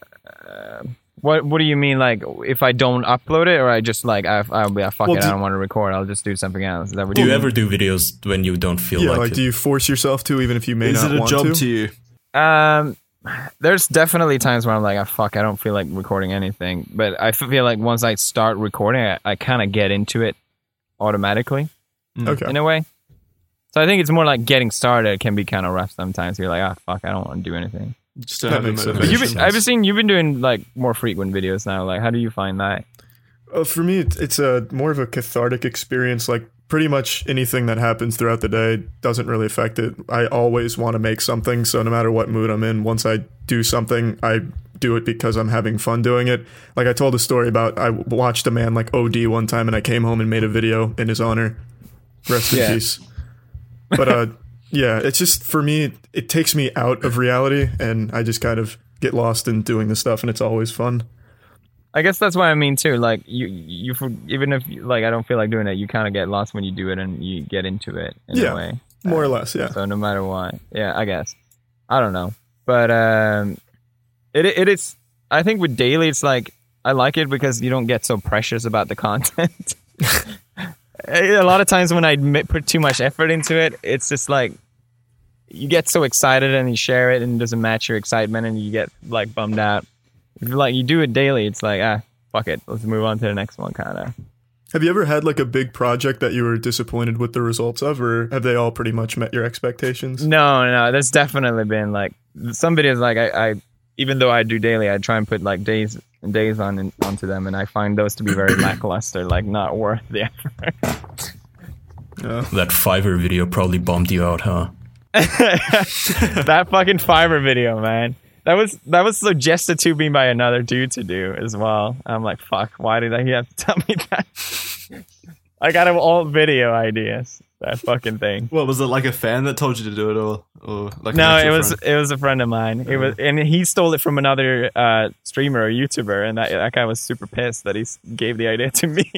what what do you mean? Like, if I don't upload it, or I just like I I'll be fuck Well, it, do- I don't want to record. I'll just do something else. Is that what Do you mean? ever do videos when you don't feel Yeah, like, like, it? do you force yourself to, even if you may Is not it a want job to? to you? Um, there's definitely times where I'm like, oh, fuck, I don't feel like recording anything. But I feel like once I start recording, I, I kind of get into it automatically Okay. in a way. So I think it's more like getting started can be kind of rough sometimes. You're like, oh, fuck, I don't want to do anything. Just don't That have the makes sense. motivation. You've been, I've seen you've been doing like more frequent videos now. Like, how do you find that? Uh, for me, it's, it's a more of a cathartic experience. Like pretty much anything that happens throughout the day doesn't really affect it. I always want to make something, so no matter what mood I'm in, once I do something, I do it because I'm having fun doing it. Like I told a story about I watched a man like O D one time, and I came home and made a video in his honor. Rest in Yeah. peace. But uh, yeah, it's just for me, it takes me out of reality, and I just kind of get lost in doing this stuff, and it's always fun. I guess that's what I mean too. Like you, you for- even if like I don't feel like doing it, you kind of get lost when you do it, and you get into it in Yeah. a way. More or less, yeah. So no matter what, yeah, I guess I don't know, but um, it it is. I think with daily, it's like I like it because you don't get so precious about the content. A lot of times when I admit, put too much effort into it, it's just like you get so excited and you share it and it doesn't match your excitement and you get like bummed out. If you like you do it daily, it's like ah fuck it, let's move on to the next one, kind of. Have you ever had like a big project that you were disappointed with the results of, or have they all pretty much met your expectations? No, no, there's definitely been like some videos like I, I even though I do daily, I try and put like days and days on in, onto them, and I find those to be very lackluster, like not worth the effort. Yeah. That Fiverr video probably bummed you out, huh? That fucking Fiverr video, man. That was that was suggested to me by another dude to do as well. I'm like, fuck, why did he have to tell me that? I got him all video ideas. That fucking thing. What was it, like a fan that told you to do it, or or like an No, it actual was friend? it was a friend of mine. It was, and he stole it from another uh, streamer or YouTuber, and that that guy was super pissed that he s- gave the idea to me.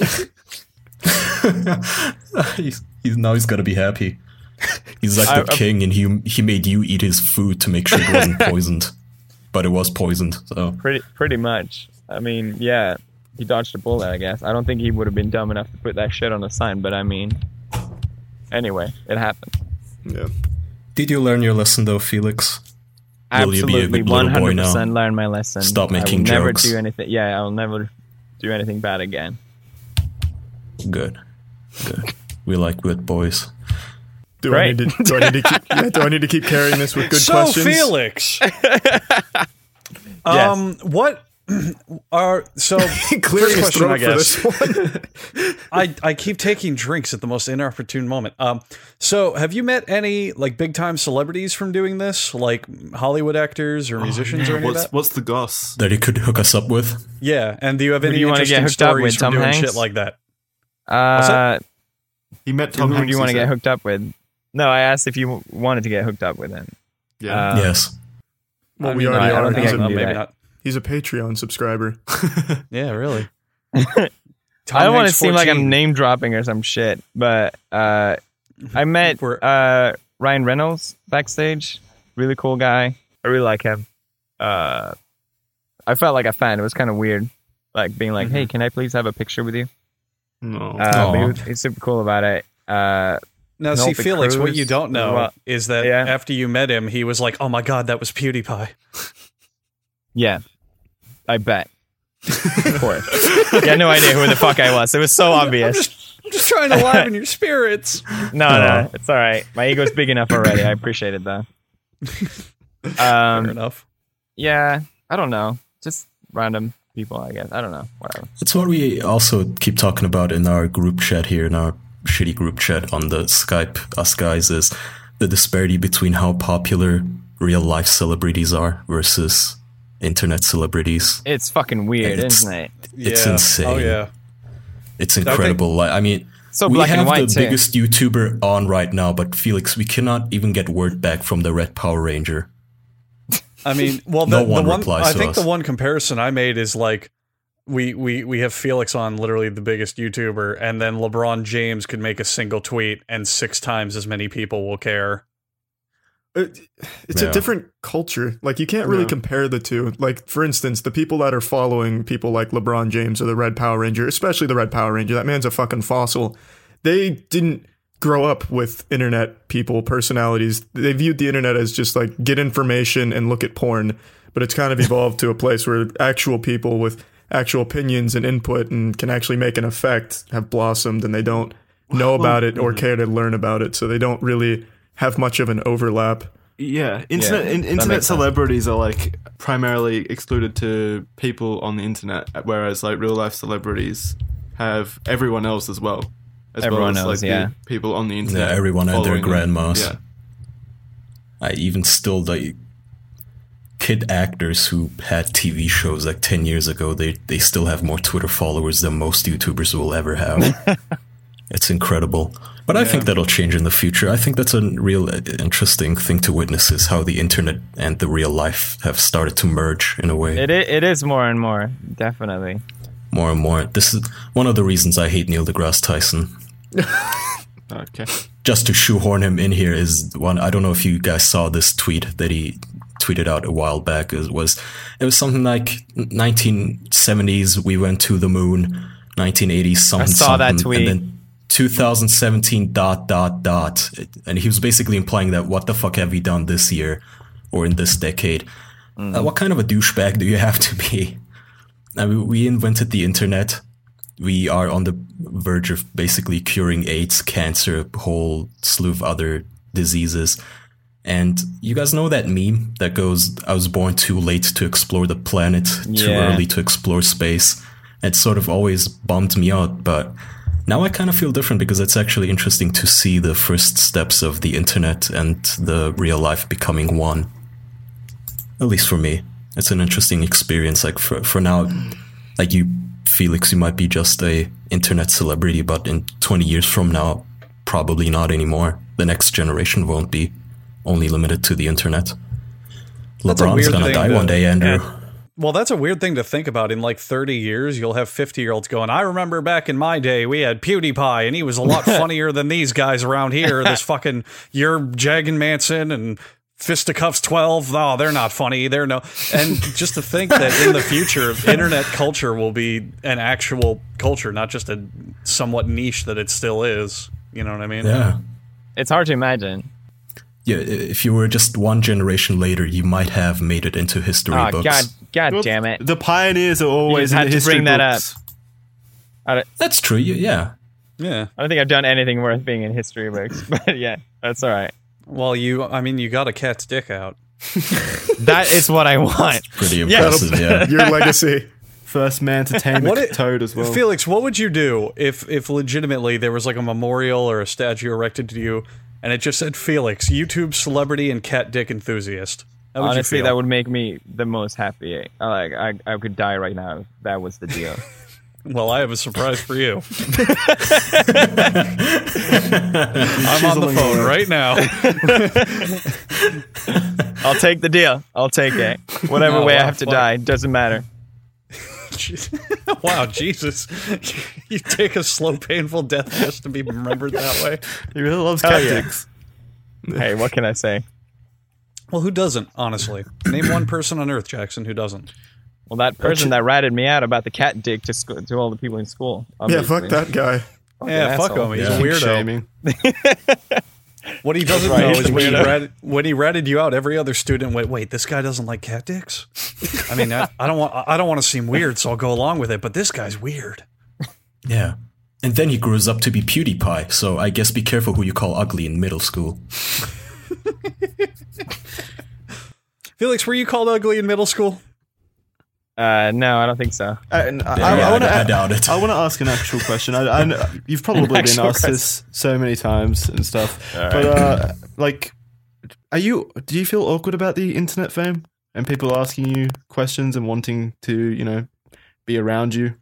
he's, he's now he's gotta be happy. He's like I- the I- king, and he he made you eat his food to make sure it wasn't poisoned, but it was poisoned. So pretty pretty much. I mean, yeah, he dodged a bullet. I guess I don't think he would have been dumb enough to put that shit on the sign, but I mean, anyway, it happened. Yeah. did you learn your lesson though, Felix? Will you be a Absolutely, good one little boy hundred now? percent learn my lesson. Stop making I will never jokes. do anything. Yeah, I will never do anything bad again. Good, good. We like good boys. Do I Great. need to? Do I need to keep? Yeah, do I need to keep carrying this with good so questions? Felix, um, what are so Clearing first his question, I throat guess. for this one. I, I keep taking drinks at the most inopportune moment. Um, so have you met any like big time celebrities from doing this, like Hollywood actors or musicians or any of What's that? what's the goss? That he could hook us up with. Yeah, and do you have Who any do you wanna interesting get hooked up stories with, from Tom doing Hanks? shit like that? Uh, He met Tom who Hanks. do you want to he get said. hooked up with? No, I asked if you w- wanted to get hooked up with him. Yeah. Uh, Yes. Well, I we mean, already I are. don't think he's, I a, can Well, do maybe that. not. he's a Patreon subscriber. Yeah, really. I don't want to seem like I'm name dropping or some shit, but uh, I met We're- uh, Ryan Reynolds backstage really cool guy. I really like him. Uh, I felt like a fan. It was kind of weird, like being like, Mm-hmm. "Hey, can I please have a picture with you?" No. Uh, but he Aw. was, he's super cool about it. Uh, Now, see, Penelope Felix, what Cruz you don't know well, is that yeah. after you met him, he was like, "Oh my god, that was PewDiePie." yeah, I bet. Of course. You had no idea who the fuck I was. It was so obvious. I'm just trying to liven your spirits. No, no, it's all right. My ego's big enough already. I appreciate it though. Fair Um, enough. yeah, I don't know. Just random people, I guess. I don't know. Whatever. It's what we also keep talking about in our group chat here, in our shitty group chat on the Skype, us guys, is the disparity between how popular real life celebrities are versus internet celebrities. It's fucking weird, It's- isn't it? It's Yeah. insane. Oh yeah. It's incredible. Like, I mean, So we black and have white the too. biggest YouTuber on right now, but Felix, we cannot even get word back from the Red Power Ranger. I mean, well, No the, one the one replies I to think us. the one comparison I made is like we we we have Felix on, literally the biggest YouTuber, and then LeBron James could make a single tweet and six times as many people will care. It- It's Yeah. a different culture. Like, you can't really Yeah. compare the two. Like, for instance, the people that are following people like LeBron James or the Red Power Ranger, especially the Red Power Ranger, that man's a fucking fossil. They didn't grow up with internet people, personalities. They viewed the internet as just like get information and look at porn. But it's kind of evolved to a place where actual people with actual opinions and input and can actually make an effect have blossomed, and they don't know about it or care to learn about it. So they don't really have much of an overlap. Yeah, internet Yeah, in, that internet makes sense. celebrities are like primarily excluded to people on the internet, whereas like real life celebrities have everyone else as well. As Everyone well as, else, like, yeah. the people on the internet. Yeah, everyone and their following them. grandmas. Yeah. I even still the kid actors who had T V shows like ten years ago, they they still have more Twitter followers than most YouTubers will ever have. It's incredible. But I think that'll change in the future. I think that's a real uh, interesting thing to witness, is how the internet and the real life have started to merge in a way. It i- it is more and more, definitely. More and more. This is one of the reasons I hate Neil deGrasse Tyson. Okay. Just to shoehorn him in here is one. I don't know if you guys saw this tweet that he tweeted out a while back. It was it was something like nineteen seventies we went to the moon, nineteen eighties something. I saw that something, tweet. and then two thousand seventeen dot dot dot, and he was basically implying that what the fuck have we done this year or in this decade? Uh, what kind of a douchebag do you have to be? I mean, we invented the internet. We are on the verge of basically curing AIDS, cancer, a whole slew of other diseases. And you guys know that meme that goes, I was born too late to explore the planet, too Yeah. early to explore space. It sort of always bummed me out, but now I kind of feel different, because it's actually interesting to see the first steps of the internet and the real life becoming one. At least for me. It's an interesting experience. Like for, for now, like you, Felix, you might be just a internet celebrity, but in twenty years from now, probably not anymore. The next generation won't be only limited to the internet. That's a LeBron's weird gonna thing die to- one day, Andrew. Well, that's a weird thing to think about. In like thirty years, you'll have fifty-year-olds going, I remember back in my day, we had PewDiePie, and he was a lot funnier than these guys around here. This fucking, you're Jagan Manson and Fisticuffs twelve. Oh, they're not funny. They're no. And just to think that in the future, internet culture will be an actual culture, not just a somewhat niche that it still is. You know what I mean? Yeah. It's hard to imagine. Yeah, if you were just one generation later, you might have made it into history Oh books. god, god Well, damn it! The pioneers are always just in had the to history bring that books. That's true, you- yeah. Yeah. I don't think I've done anything worth being in history books, but yeah, that's all right. Well, you, I mean, you got a cat's dick out. That is what I want. Pretty Yeah. impressive, yeah. Your legacy. First man to tame What a it- toad as well. Felix, what would you do if, if legitimately there was like a memorial or a statue erected to you, and it just said Felix, YouTube celebrity and cat dick enthusiast? How would Honestly, you feel? that would make me the most happy. I, like I, I could die right now if that was the deal. Well, I have a surprise for you. I'm on the phone right now. I'll take the deal. I'll take it. Whatever Oh, way I wow, have to fuck. die, doesn't matter. Wow, Jesus. You take a slow, painful death just to be remembered that way. He really loves Hell cat yeah. dicks. Hey, what can I say? Well, who doesn't, honestly? Name one person on Earth, Jackson, who doesn't. Well, that person that ratted me out about the cat dick to sc- to all the people in school. Yeah, obviously. fuck that guy. Fucking Yeah, fuck asshole. him. He's Yeah. a weirdo. Shaming. What he doesn't Right, know he's is a when he, weirdo. ratted, when he ratted you out, every other student went, "Wait, this guy doesn't like cat dicks." I mean, I, I don't want I don't want to seem weird, so I'll go along with it. But this guy's weird. Yeah. And then he grows up to be PewDiePie, so I guess be careful who you call ugly in middle school. Felix, were you called ugly in middle school? Uh, no, I don't think so. Uh, and I, Yeah, I, I- want I to. doubt it. I want to ask an actual question. I, I know- you've probably been actual asked this so many times and stuff, All but uh, like, are you? Do you feel awkward about the internet fame and people asking you questions and wanting to, you know, be around you?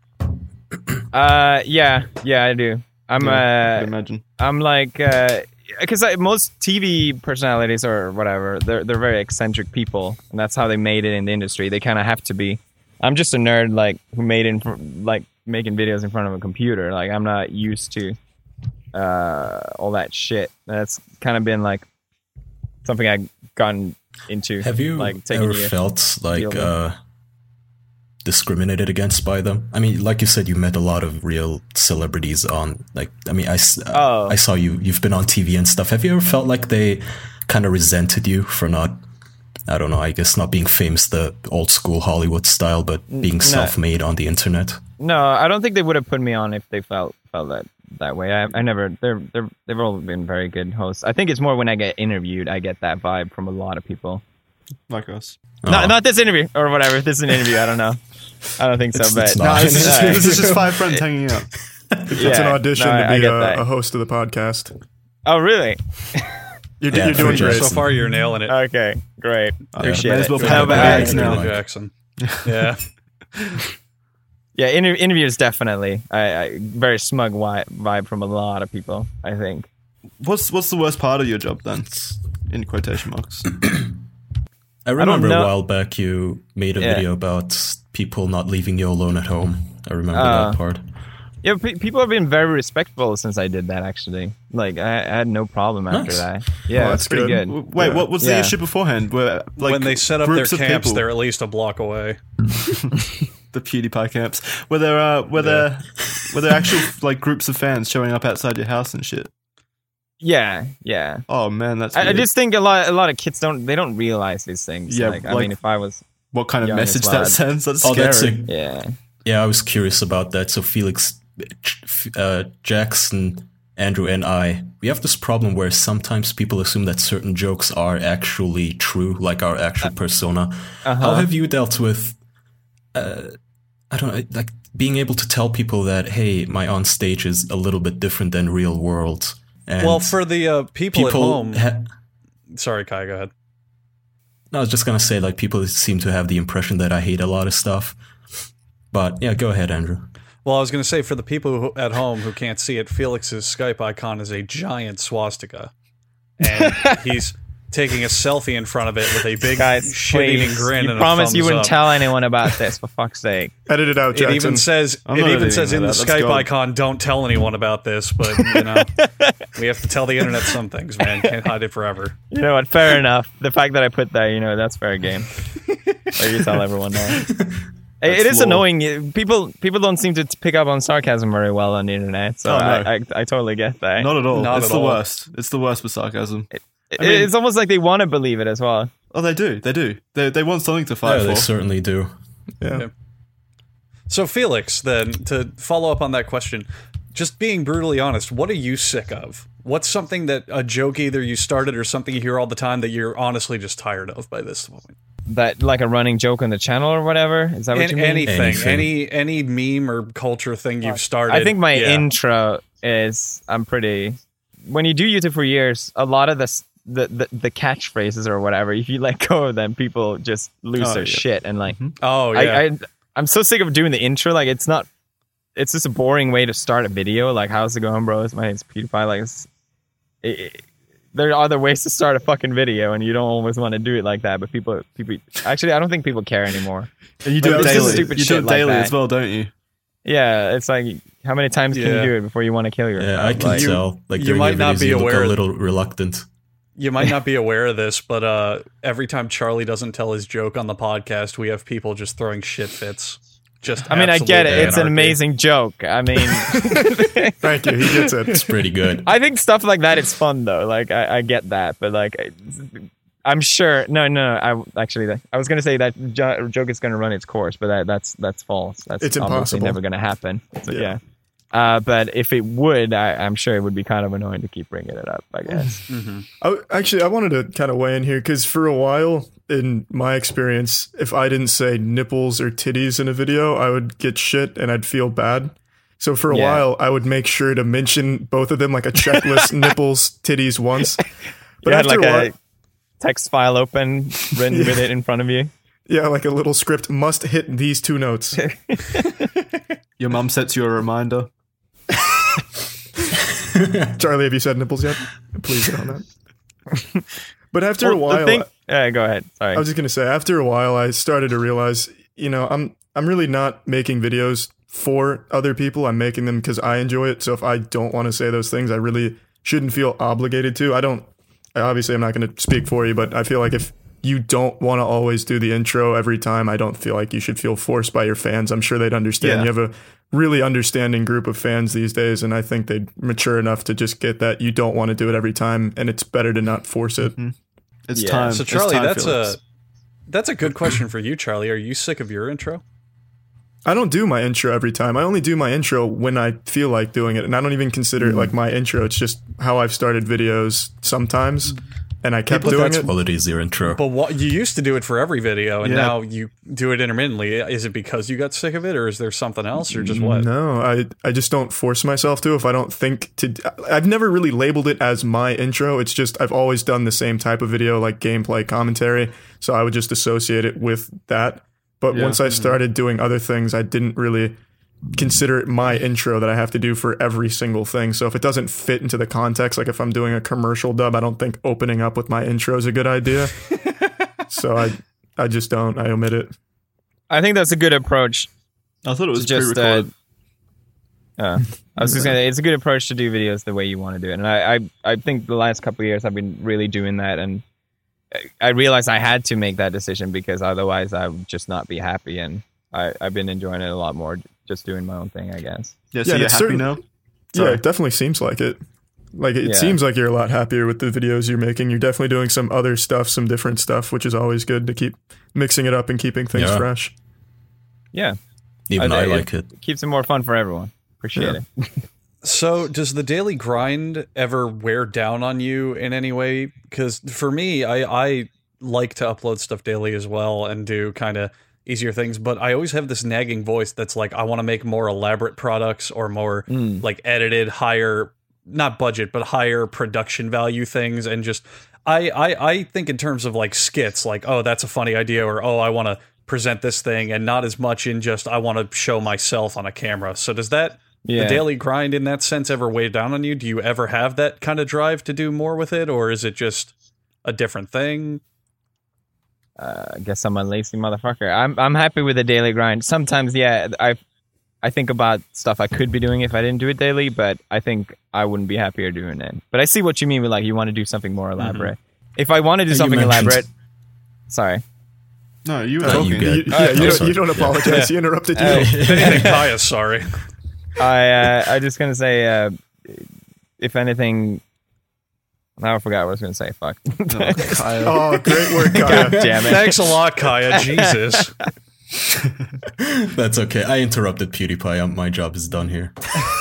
Uh, yeah, yeah, I do. I'm Yeah, I uh, could imagine. I'm like, because most T V personalities or whatever, they're they're very eccentric people, and that's how they made it in the industry. They kind of have to be. I'm just a nerd, like who made it in fr- like making videos in front of a computer. Like I'm not used to uh, all that shit. That's kind of been like something I've gotten into. Have you like taking ever years. felt like Feel that. uh, discriminated against by them? I mean, like you said, you met a lot of real celebrities on, like, I mean, I, s- uh, Oh. I saw you, you've been on T V and stuff. Have you ever felt like they kind of resented you for not, I don't know, I guess not being famous the old school Hollywood style, but being self-made on the internet? No, I don't think they would have put me on if they felt felt that that way. I, I never. They're they're they've all been very good hosts. I think it's more when I get interviewed, I get that vibe from a lot of people. Like us. Not Oh. not this interview or whatever. If this is an interview, I don't know. I don't think so. It's- but it's not. No, this is, Uh, this is just five friends hanging out. It's an audition no, I- to I be get a, that. a host of the podcast. Oh, really? You're, Yeah, you're doing for great. So far, you're nailing it. Okay, great. Appreciate May as it. well put How the about bags you? now. Like- Jackson. Yeah. Yeah, inter- interviews definitely. I, I very smug wi- vibe from a lot of people. I think. What's what's the worst part of your job then? In quotation marks. I remember know- a while back you made a Yeah. video about people not leaving you alone at home. I remember Uh, that part. Yeah, pe- people have been very respectful since I did that. Actually, like I, I had no problem after Nice. that. Yeah, Well, that's that's pretty good. good. W- Wait, Yeah. what was the Yeah. issue beforehand? Where like when they set up their groups of camps, people- they're at least a block away. the PewDiePie camps, were there uh, were there were there actual like groups of fans showing up outside your house and shit? Yeah, yeah. Oh man, that's I, I weird. just think a lot, a lot of kids don't, they don't realize these things. Yeah, like, I like- mean, if I was, what kind of young message as that well. sends. That's Oh, scary. that's a yeah, Yeah, I was curious about that. So Felix, uh, Jackson, Andrew, and I, we have this problem where sometimes people assume that certain jokes are actually true, like our actual persona. Uh-huh. How have you dealt with, uh, I don't know, like being able to tell people that, hey, my on stage is a little bit different than real world? And Well, for the uh, people, at home. ha- Sorry, Kai, go ahead. I was just gonna say, like, people seem to have the impression that I hate a lot of stuff. But yeah, go ahead, Andrew. Well, I was going to say, for the people who, at home who can't see it, Felix's Skype icon is a giant swastika. And he's taking a selfie in front of it with a big guys, shit-eating please, grin you and promise a you thumbs wouldn't up. tell anyone about this, for fuck's sake. Edit it out, It Jackson. even says I'm it not even editing says in that. the Let's Skype go. icon, "Don't tell anyone about this." But you know, we have to tell the internet some things, man. Can't hide it forever. You know what? Fair enough. The fact that I put that, you know, that's fair game. Like you tell everyone now. It- it is law. annoying. People people don't seem to pick up on sarcasm very well on the internet, so Oh, no. I, I I totally get that. Not at all. Not it's at the all. worst. It's the worst with sarcasm. It- I mean- it's almost like they want to believe it as well. Oh, they do. They do. They they want something to fight Yeah, they for. certainly do. yeah. Yeah. So, Felix, then, to follow up on that question, just being brutally honest, what are you sick of? What's something that a joke either you started or something you hear all the time that you're honestly just tired of by this moment? That like a running joke on the channel or whatever. Is that what An- you mean? anything, Anything. any any meme or culture thing you've started. I think my yeah. intro is I'm pretty. When you do YouTube for years, a lot of the s- the the, the catchphrases or whatever, if you let go of them, people just lose Oh, their yeah. shit. And like, Oh yeah, I, I I'm so sick of doing the intro. Like, it's not. It's just a boring way to start a video. Like, how's it going, bros? My name's PewDiePie. Like, it's, it, it, there are other ways to start a fucking video, and you don't always want to do it like that. But people, people, actually, I don't think people care anymore. And you do Like, it it's just daily. stupid You do shit it like daily that. as well, don't you? Yeah, it's like, how many times can Yeah. you do it before you want to kill yourself? Yeah, I can Like, tell. Like you during might your not videos, be you look aware- a little reluctant. you might not be aware of this, but uh, every time Charlie doesn't tell his joke on the podcast, we have people just throwing shit fits. Just I mean, I get it. absolute It's an anarchy. amazing joke. I mean, Thank you. He gets it. It's pretty good. I think stuff like that is fun though. Like I, I get that, but like I- I'm sure. No, no. I actually, I was gonna say that jo- joke is gonna run its course, but that, that's that's false. That's It's obviously impossible. never gonna happen. So, Yeah. yeah. Uh, but if it would, I, I'm sure it would be kind of annoying to keep bringing it up. I guess. I, actually, I wanted to kind of weigh in here because for a while, in my experience, if I didn't say nipples or titties in a video, I would get shit and I'd feel bad. So for a Yeah. while, I would make sure to mention both of them, like a checklist: nipples, titties, once. But You had after like a while, a text file open, written with it in front of you. yeah, like a little script must hit these two notes. Your mum sets you a reminder. Charlie, have you said nipples yet? Please get on that. But after a Well, the while, thing- yeah, go ahead. Sorry. I was just gonna say, after a while, I started to realize, you know, I'm I'm really not making videos for other people. I'm making them because I enjoy it. So if I don't want to say those things, I really shouldn't feel obligated to. I don't. Obviously, I'm not going to speak for you, but I feel like if you don't want to always do the intro every time, I don't feel like you should feel forced by your fans. I'm sure they'd understand. Yeah. You have a really understanding group of fans these days, and I think they'd mature enough to just get that you don't want to do it every time, and it's better to not force it. It's Yeah. time. So it's Charlie, time, that's Felix. a that's a good question for you, Charlie. Are you sick of your intro? I don't do my intro every time. I only do my intro when I feel like doing it, and I don't even consider it like my intro. It's just how I've started videos sometimes, and I kept but doing that's it. Quality is your intro. But what you used to do it for every video, and Yeah. now you do it intermittently. Is it because you got sick of it, or is there something else, or just what? No, I I just don't force myself to if I don't think to. I've never really labeled it as my intro. It's just I've always done the same type of video, like gameplay commentary. So I would just associate it with that. But Yeah. once I started doing other things, I didn't really consider it my intro that I have to do for every single thing. So if it doesn't fit into the context, like if I'm doing a commercial dub, I don't think opening up with my intro is a good idea. So I I just don't. I omit it. I think that's a good approach. I thought it was just, pre-recorded. Uh, I was just gonna say it's a good approach to do videos the way you want to do it, and I, I, I think the last couple of years I've been really doing that, and I- I realized I had to make that decision because otherwise I would just not be happy, and I, I've been enjoying it a lot more, just doing my own thing, I guess. yeah, yeah, so and you're it's happy certain- now? Yeah, Sorry. it definitely seems like it. Like it Yeah. seems like you're a lot happier with the videos you're making. You're definitely doing some other stuff, some different stuff, which is always good to keep mixing it up and keeping things Yeah. fresh. Yeah, Even I- I, it- like it. keeps it more fun for everyone. Appreciate Yeah. it. So, does the daily grind ever wear down on you in any way? Because for me, I, I like to upload stuff daily as well and do kind of easier things, but I always have this nagging voice that's like, I want to make more elaborate products or more like edited, higher, not budget, but higher production value things. And just, I, I, I think in terms of like skits, like, oh, that's a funny idea, or oh, I want to present this thing, and not as much in just, I want to show myself on a camera. So, does that. Yeah. The daily grind in that sense ever weigh down on you? Do you ever have that kind of drive to do more with it, or is it just a different thing? Uh, I guess I'm a lazy motherfucker. I'm I'm happy with the daily grind. Sometimes, yeah, I I think about stuff I could be doing if I didn't do it daily, but I think I wouldn't be happier doing it. But I see what you mean with like you want to do something more elaborate. If I want to do You something mentioned- elaborate, sorry. No, you were No, talking. you get- You, yeah, Oh, you, don't, sorry. you don't apologize. You interrupted you. If anything, Kaya, sorry. I uh, I just gonna say, uh, if anything, now I forgot what I was gonna say. Fuck. No, Kyle. Oh, great work, Kaya. Damn it. Thanks a lot, Kaya. Jesus. That's okay. I interrupted PewDiePie. Um, My job is done here.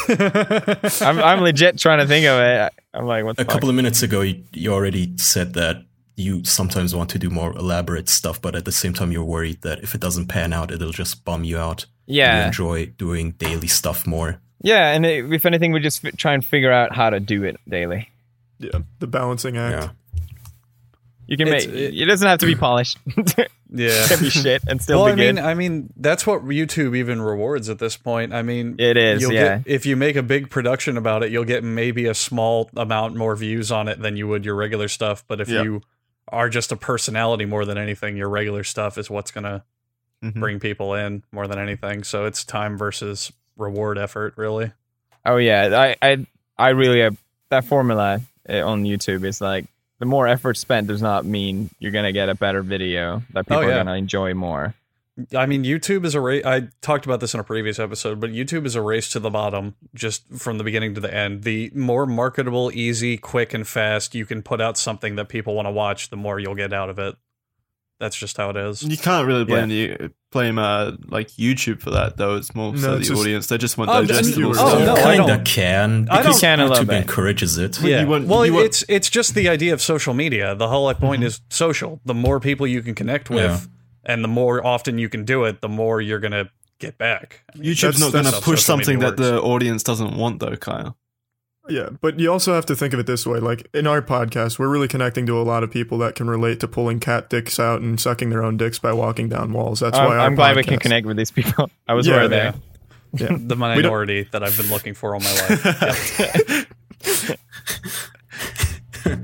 I'm I'm legit trying to think of it. I'm like, what the A fuck? couple of minutes ago, you, you already said that you sometimes want to do more elaborate stuff, but at the same time, you're worried that if it doesn't pan out, it'll just bum you out. You Yeah, enjoy doing daily stuff more. yeah, and it, if anything, we just f- try and figure out how to do it daily. Yeah, the balancing act. Yeah. You can It's- make it- it, doesn't have to be polished. It Yeah. can be shit and still Well, I be mean, good. I mean, that's what YouTube even rewards at this point. I mean, It is, you'll yeah. Get, if you make a big production about it, you'll get maybe a small amount more views on it than you would your regular stuff. But if Yeah. you are just a personality more than anything, your regular stuff is what's gonna Mhm. bring people in more than anything. So it's time versus reward effort, really. Oh yeah, I I I really uh, that formula uh, on YouTube is like the more effort spent does not mean you're gonna get a better video that people Oh, yeah. are gonna enjoy more. I mean, YouTube is a race. I talked about this in a previous episode, but YouTube is a race to the bottom, just from the beginning to the end. The more marketable, easy, quick, and fast you can put out something that people want to watch, the more you'll get out of it. That's just how it is. You can't really blame the blame uh, like YouTube for that though. It's more No, so it's the just- audience. They just want Oh, digestible oh, stuff. no, I Kinda don't- can I because don't- Can a little YouTube bit. encourages it. Yeah. Yeah. you want- well, you want- it's it's just the idea of social media. The whole point Mm-hmm. is social. The more people you can connect with, Yeah. and the more often you can do it, the more you're gonna get back. I mean, YouTube's That's- not going that's to how push social media something that works. the audience doesn't want, though, Kyle. Yeah, but you also have to think of it this way. Like in our podcast, we're really connecting to a lot of people that can relate to pulling cat dicks out and sucking their own dicks by walking down walls. That's I'm, why our I'm glad we can podcast- connect with these people. I was Yeah, right there. Yeah. the minority that I've been looking for all my life. Yep.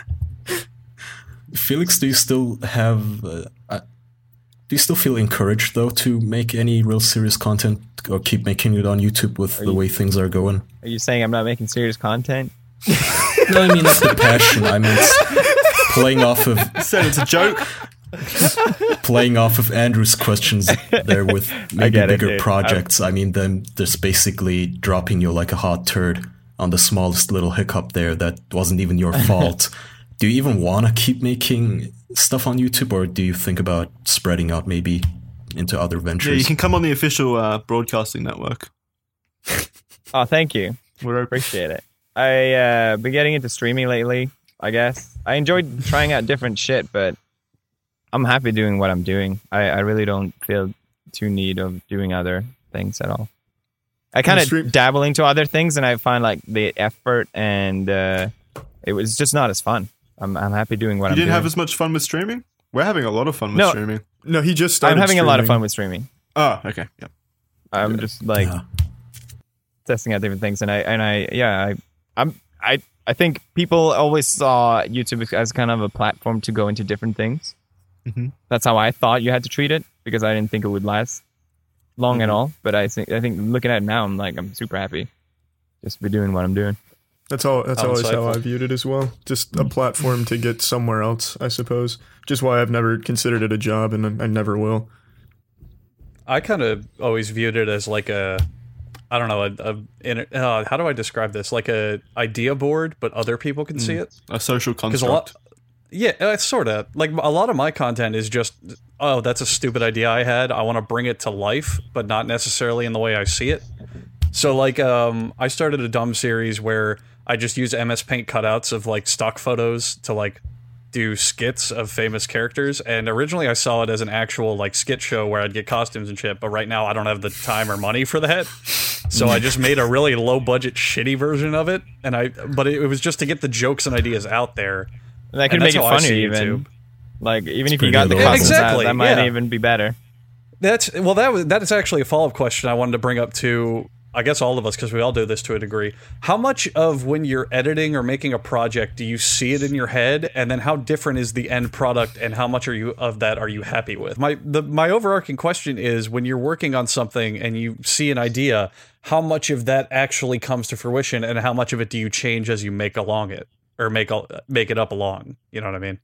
Felix, do you still have? Uh, uh, do you still feel encouraged though to make any real serious content or keep making it on YouTube with the you- way things are going? Are you saying I'm not making serious content? No, I mean like the passion. I mean it's playing off of Said it's a joke. playing off of Andrew's questions there with maybe get it, bigger dude. projects. I mean, then there's basically dropping you like a hot turd on the smallest little hiccup there that wasn't even your fault. Do you even want to keep making stuff on YouTube, or do you think about spreading out maybe into other ventures? Yeah, you can come on the official uh, broadcasting network. Oh, thank you. We're open. Appreciate it. I uh been getting into streaming lately, I guess. I enjoyed trying out different shit, but I'm happy doing what I'm doing. I, I really don't feel too need of doing other things at all. I kind of stream- dabble into other things, and I find like the effort and uh, it was just not as fun. I'm I'm happy doing what You I'm didn't doing. have as much fun with streaming? We're having a lot of fun with No. streaming. No, he just started I'm having a lot of streaming. fun with streaming. Oh, okay. Yeah. I'm just like Yeah. testing out different things, and I and I yeah I I'm I I think people always saw YouTube as kind of a platform to go into different things. Mhm. That's how I thought you had to treat it, because I didn't think it would last long Mm-hmm. at all. But I think I think looking at it now, I'm like I'm super happy just be doing what I'm doing. That's all. That's How always how insightful. I viewed it as well. Just a platform to get somewhere else, I suppose. Just why I've never considered it a job, and I never will. I kind of always viewed it as like a, I don't know, a, a in, uh, how do I describe this? Like a idea board, but other people can see it. A social Because a lot, construct. yeah, it's sort of like a lot of my content is just, oh, that's a stupid idea I had. I want to bring it to life, but not necessarily in the way I see it. So like, um, I started a dumb series where I just use M S Paint cutouts of like stock photos to like do skits of famous characters. And originally I saw it as an actual like skit show where I'd get costumes and shit. But right now I don't have the time or money for that. So I just made a really low budget, shitty version of it. And I, but it, it was just to get the jokes and ideas out there. And that could And make that's it how I funnier see even. YouTube. Like even if you pretty got the good. costumes out, Exactly, that might yeah. even be better. That's well. That was that is actually a follow up question I wanted to bring up to, I guess, all of us, because we all do this to a degree. How much of when you're editing or making a project do you see it in your head, and then how different is the end product, and how much are you of that are you happy with? My the my overarching question is, when you're working on something and you see an idea, how much of that actually comes to fruition, and how much of it do you change as you make along it or make al- make it up along? You know what I mean?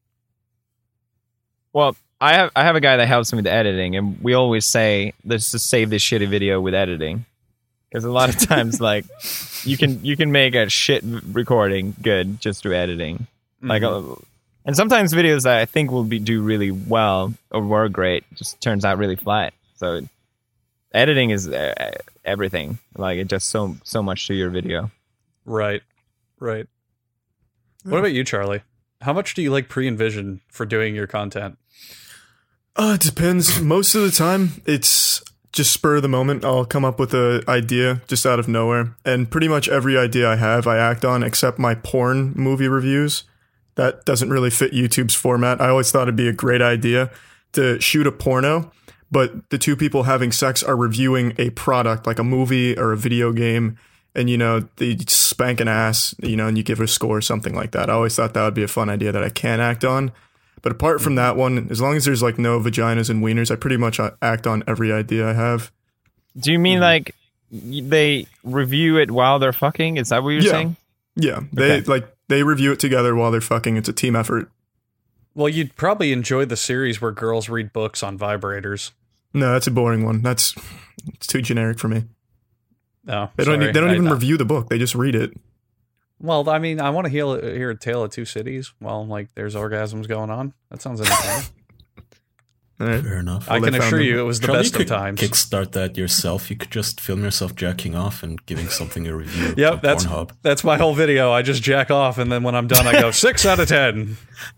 Well, I have I have a guy that helps me with editing, and we always say, let's just save this shitty video with editing, because a lot of times, like, you can you can make a shit recording good just through editing, like, uh, and sometimes videos that I think will be do really well or were great just turns out really flat. So, editing is uh, everything. Like, it does so so much to your video. Right, right. What about you, Charlie? How much do you like pre-envision for doing your content? Uh, it depends. Most of the time, it's just spur of the moment. I'll come up with an idea just out of nowhere. And pretty much every idea I have, I act on, except my porn movie reviews. That doesn't really fit YouTube's format. I always thought it'd be a great idea to shoot a porno, but the two people having sex are reviewing a product, like a movie or a video game. And, you know, they spank an ass, you know, and you give a score or something like that. I always thought that would be a fun idea that I can act on. But apart from that one, as long as there's like no vaginas and wieners, I pretty much act on every idea I have. Do you mean like y- they review it while they're fucking? Is that what you're Yeah. saying? Yeah, they Okay. like they review it together while they're fucking. It's a team effort. Well, you'd probably enjoy the series where girls read books on vibrators. No, that's a boring one. That's it's too generic for me. No, They don't. sorry. They don't I- even I- review the book. They just read it. Well, I mean, I want to hear, hear a tale of two cities while like there's orgasms going on. That sounds entertaining. All right. Fair enough. I Well, can they found assure them. you, it was the Charlie, best you of could times. kickstart that yourself. You could just film yourself jacking off and giving something a review. Yep, on that's Pornhub. that's my whole video. I just jack off, and then when I'm done, I go six out of ten.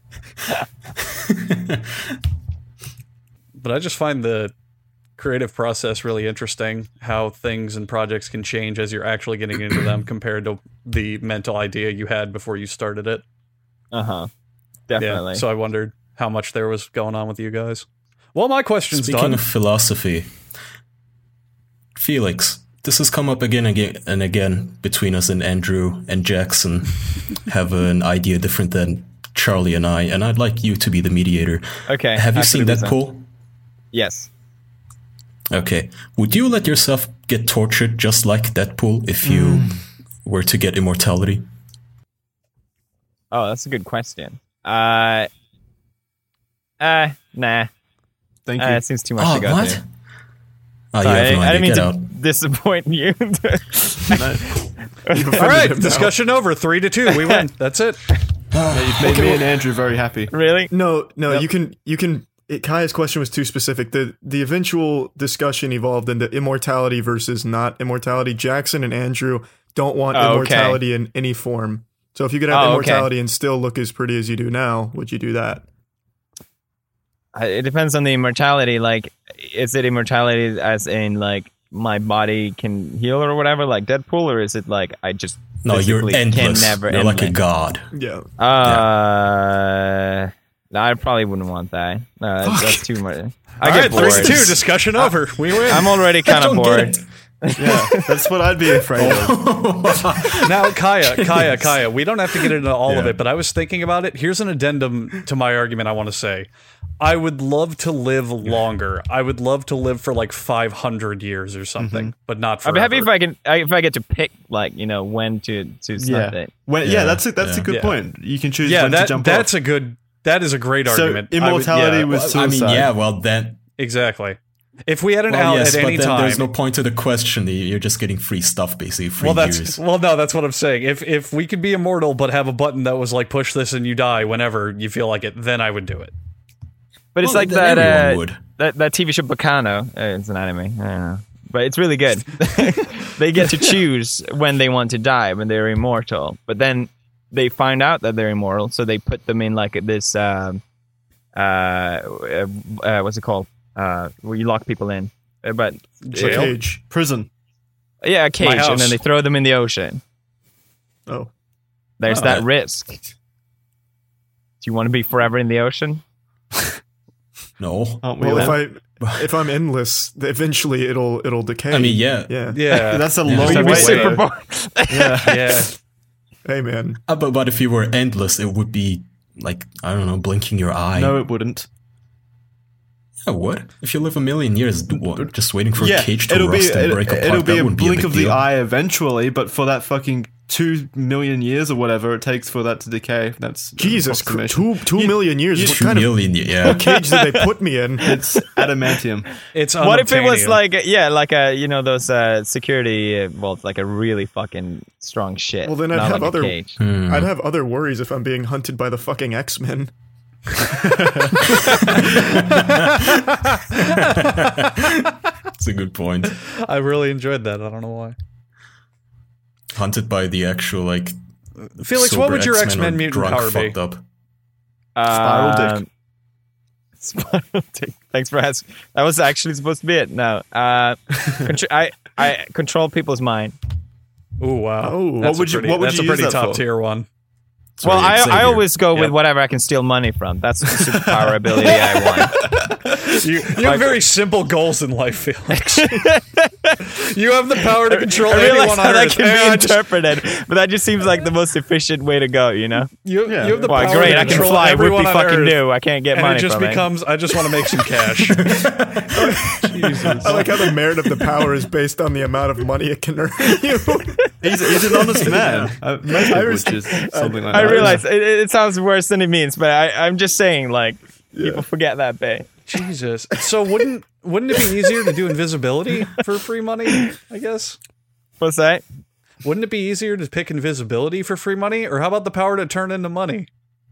But I just find the creative process really interesting. How things and projects can change as you're actually getting into them, compared to the mental idea you had before you started it. Uh huh. Definitely. Yeah, so I wondered how much there was going on with you guys. Well, my question's Speaking done. of philosophy, Felix, this has come up again, again and again between us, and Andrew and Jackson have an idea different than Charlie and I, and I'd like you to be the mediator. Okay, Have you happy seen to do so. Deadpool? Yes. Okay. Would you let yourself get tortured just like Deadpool if you Mm. were to get immortality? Oh, that's a good question. Uh, uh, nah. Thank you. Uh, it seems too much Oh, to go what? through. Oh, you Sorry, have no I, I idea. didn't mean Get to out. disappoint you. You've offended All right, him now. discussion over. Three to two. We win. That's it. Yeah, you've made me and Andrew very happy. Really? No, no, Yep. you can, you can. It, Kaya's question was too specific. The the eventual discussion evolved into immortality versus not immortality. Jackson and Andrew don't want Oh, okay. immortality in any form. So if you could have Oh, okay. immortality and still look as pretty as you do now, would you do that? Uh, It depends on the immortality. Like, is it immortality as in like my body can heal or whatever, like Deadpool, or is it like I just No, you're physically endless. Can never You're end like a it? god. Yeah. Uh, no, I probably wouldn't want that. No, that's, that's too much. I All get right, bored. three to two. Discussion over. We win. I'm already kind of Don't bored. get it. Yeah, that's what I'd be afraid of. Now, Kaya, Kaya, Kaya, we don't have to get into all of Yeah. it, but I was thinking about it. Here's an addendum to my argument I want to say. I would love to live longer. I would love to live for like five hundred years or something, but not I'd forever. be happy if I can I- if I get to pick like you know when to to stop Yeah, it. when, yeah, Yeah, that's a, that's yeah. a good Yeah. point. You can choose yeah, when to that, jump that's off. a good, that is a great So argument. I would- immortality yeah, was I mean, suicide. yeah, well, then. exactly. If we had an Well, out yes, at but any then time, there's no point to the question. You're just getting free stuff, basically. Free well, that's years. well, no, that's what I'm saying. If if we could be immortal but have a button that was like push this and you die whenever you feel like it, then I would do it. But it's Well, like then that everyone uh, would. that that T V show Bacano. Uh, it's an anime. I don't know, but it's really good. They get to choose when they want to die when they're immortal, but then they find out that they're immortal, so they put them in like this. Um, uh, uh, uh, what's it called? Uh, where you lock people in. Uh, But Jail? Cage. Prison. yeah, a cage, house. and then they throw them in the ocean. Oh. There's Oh, that that- risk. Do you want to be forever in the ocean? No. Aren't we Well, if all? I if I'm endless, eventually it'll it'll decay. I mean, yeah. Yeah. Yeah, That's a Yeah. long That'd way. be super though. boring. Yeah. yeah. Hey man. Uh, but, but if you were endless, it would be like, I don't know, blinking your eye. No, it wouldn't. Yeah, what? If you live a million years, do what, just waiting for Yeah, a cage to it'll be rust and it, break apart, it'll be that a wouldn't blink be a of big the deal. eye eventually, but for that fucking two million years or whatever it takes for that to decay, that's an Jesus, Christ, approximation. two two million years. What Two kind of million, yeah. cage did they put me in? It's adamantium. It's What if it was unobtainium. like, yeah, like a, you know, those uh, security, uh, well, it's like a really fucking strong shit. Well, then I'd not have like other- a cage. Hmm. I'd have other worries if I'm being hunted by the fucking X-Men. That's a good point. I really enjoyed that. I don't know why. Hunted by the actual, like, Felix, sober what would your X-Men X-Men or mutant drunk power be? fucked up. Spiral dick. Um, Spiral dick. Thanks for asking. That was actually supposed to be it. No. Uh, contr- I, I control people's mind. Ooh, wow. Oh. That's What would a you- pretty, what would that's you a use pretty that top for? tier one. Well, Sorry, I, I Xavier. always go Yep. with whatever I can steal money from. That's the superpower ability I want. You, you have very simple goals in life, Felix. You have the power to control I realize anyone how on that Earth. can be And interpreted, but that just seems like the most efficient way to go, you know? You, Yeah. you have the Why, power great, to I can control fly, everyone whoopie on fucking Earth. do. I can't get And money it just from becomes, I just want to make some cash. I like how the merit of the power is based on the amount of money it can earn you. He's, he's an honest man. Uh, most people would just something like I that. realize it, it sounds worse than it means, but I, I'm just saying, like, people forget that bit. Jesus. So wouldn't wouldn't it be easier to do invisibility for free money, I guess? What's that? Wouldn't it be easier to pick invisibility for free money? Or how about the power to turn into money?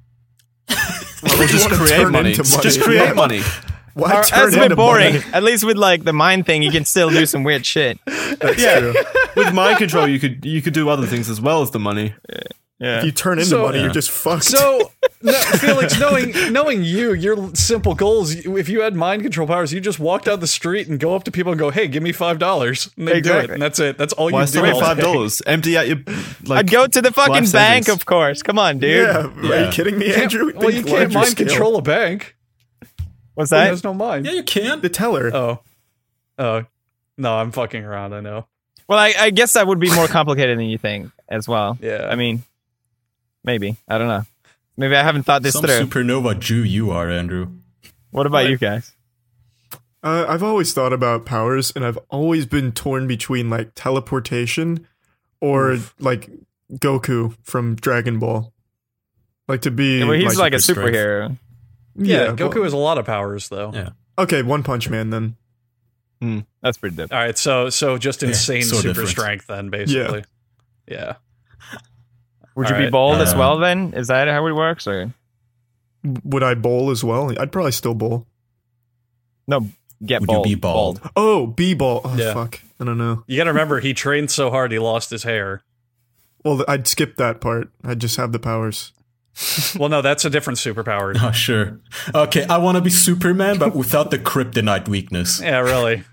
Well, just wanna create turn money. into money. Just create Yeah. money. Why Or, turn that's a bit into boring. money? At least with, like, the mind thing, you can still do some weird shit. That's Yeah. true. With mind control, you could you could do other things as well as the money. Yeah. If you turn into So- money, Yeah. you're just fucked. So, no, Felix, knowing knowing you, your simple goals, if you had mind control powers, you just walk down the street and go up to people and go, hey, give me five dollars. And they do it. Exactly. And that's it. That's all Why you do. still all five day. dollars? Empty out your like. I'd go to the fucking life bank, sentence. of course. Come on, dude. yeah, are Yeah. you kidding me, Can't- Andrew? well, you Think can't larger mind scale. control a bank. What's He that? has no mind. Yeah, you can. the teller. Oh. Oh. No, I'm fucking around, I know. Well, I, I guess that would be more complicated than you think as well. Yeah. I mean, maybe. I don't know. Maybe I haven't thought this Some through. supernova Jew you are, Andrew. What about you guys? Uh, I've always thought about powers, and I've always been torn between like teleportation or like Goku from Dragon Ball. Like to be. Yeah, well, he's like, a super strength. superhero. Yeah, well- Goku has a lot of powers, though. Yeah. Okay, One Punch Man then. That's pretty dope. All right, so so just Yeah, insane so super different. strength, then, basically. Yeah. Would you All be right, bold as uh, well then? Is that how it works? Or Would I bowl as well? I'd probably still bowl. no, get Would you bald. be bald? Oh, B-ball. Oh, Yeah. fuck. I don't know. You got to remember, he trained so hard he lost his hair. Well, I'd skip that part. I'd just have the powers. Well, no, that's a different superpower. Oh, sure. Okay, I want to be Superman, but without the kryptonite weakness. Yeah, really.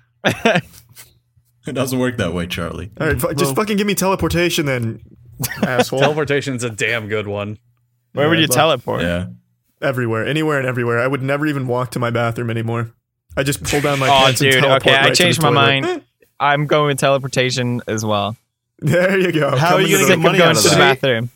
It doesn't work that way, Charlie. All right, fu- just fucking give me teleportation then, asshole. Teleportation's a damn good one. Where would Yeah, you but- teleport? Yeah. Everywhere, anywhere and everywhere. I would never even walk to my bathroom anymore. I just pull down my Oh, pants and dude. teleport Okay, I right to the changed my toilet. mind. I'm going with teleportation as well. There you go. How Come are you into gonna the- get Sick money of going out of to the that? bathroom.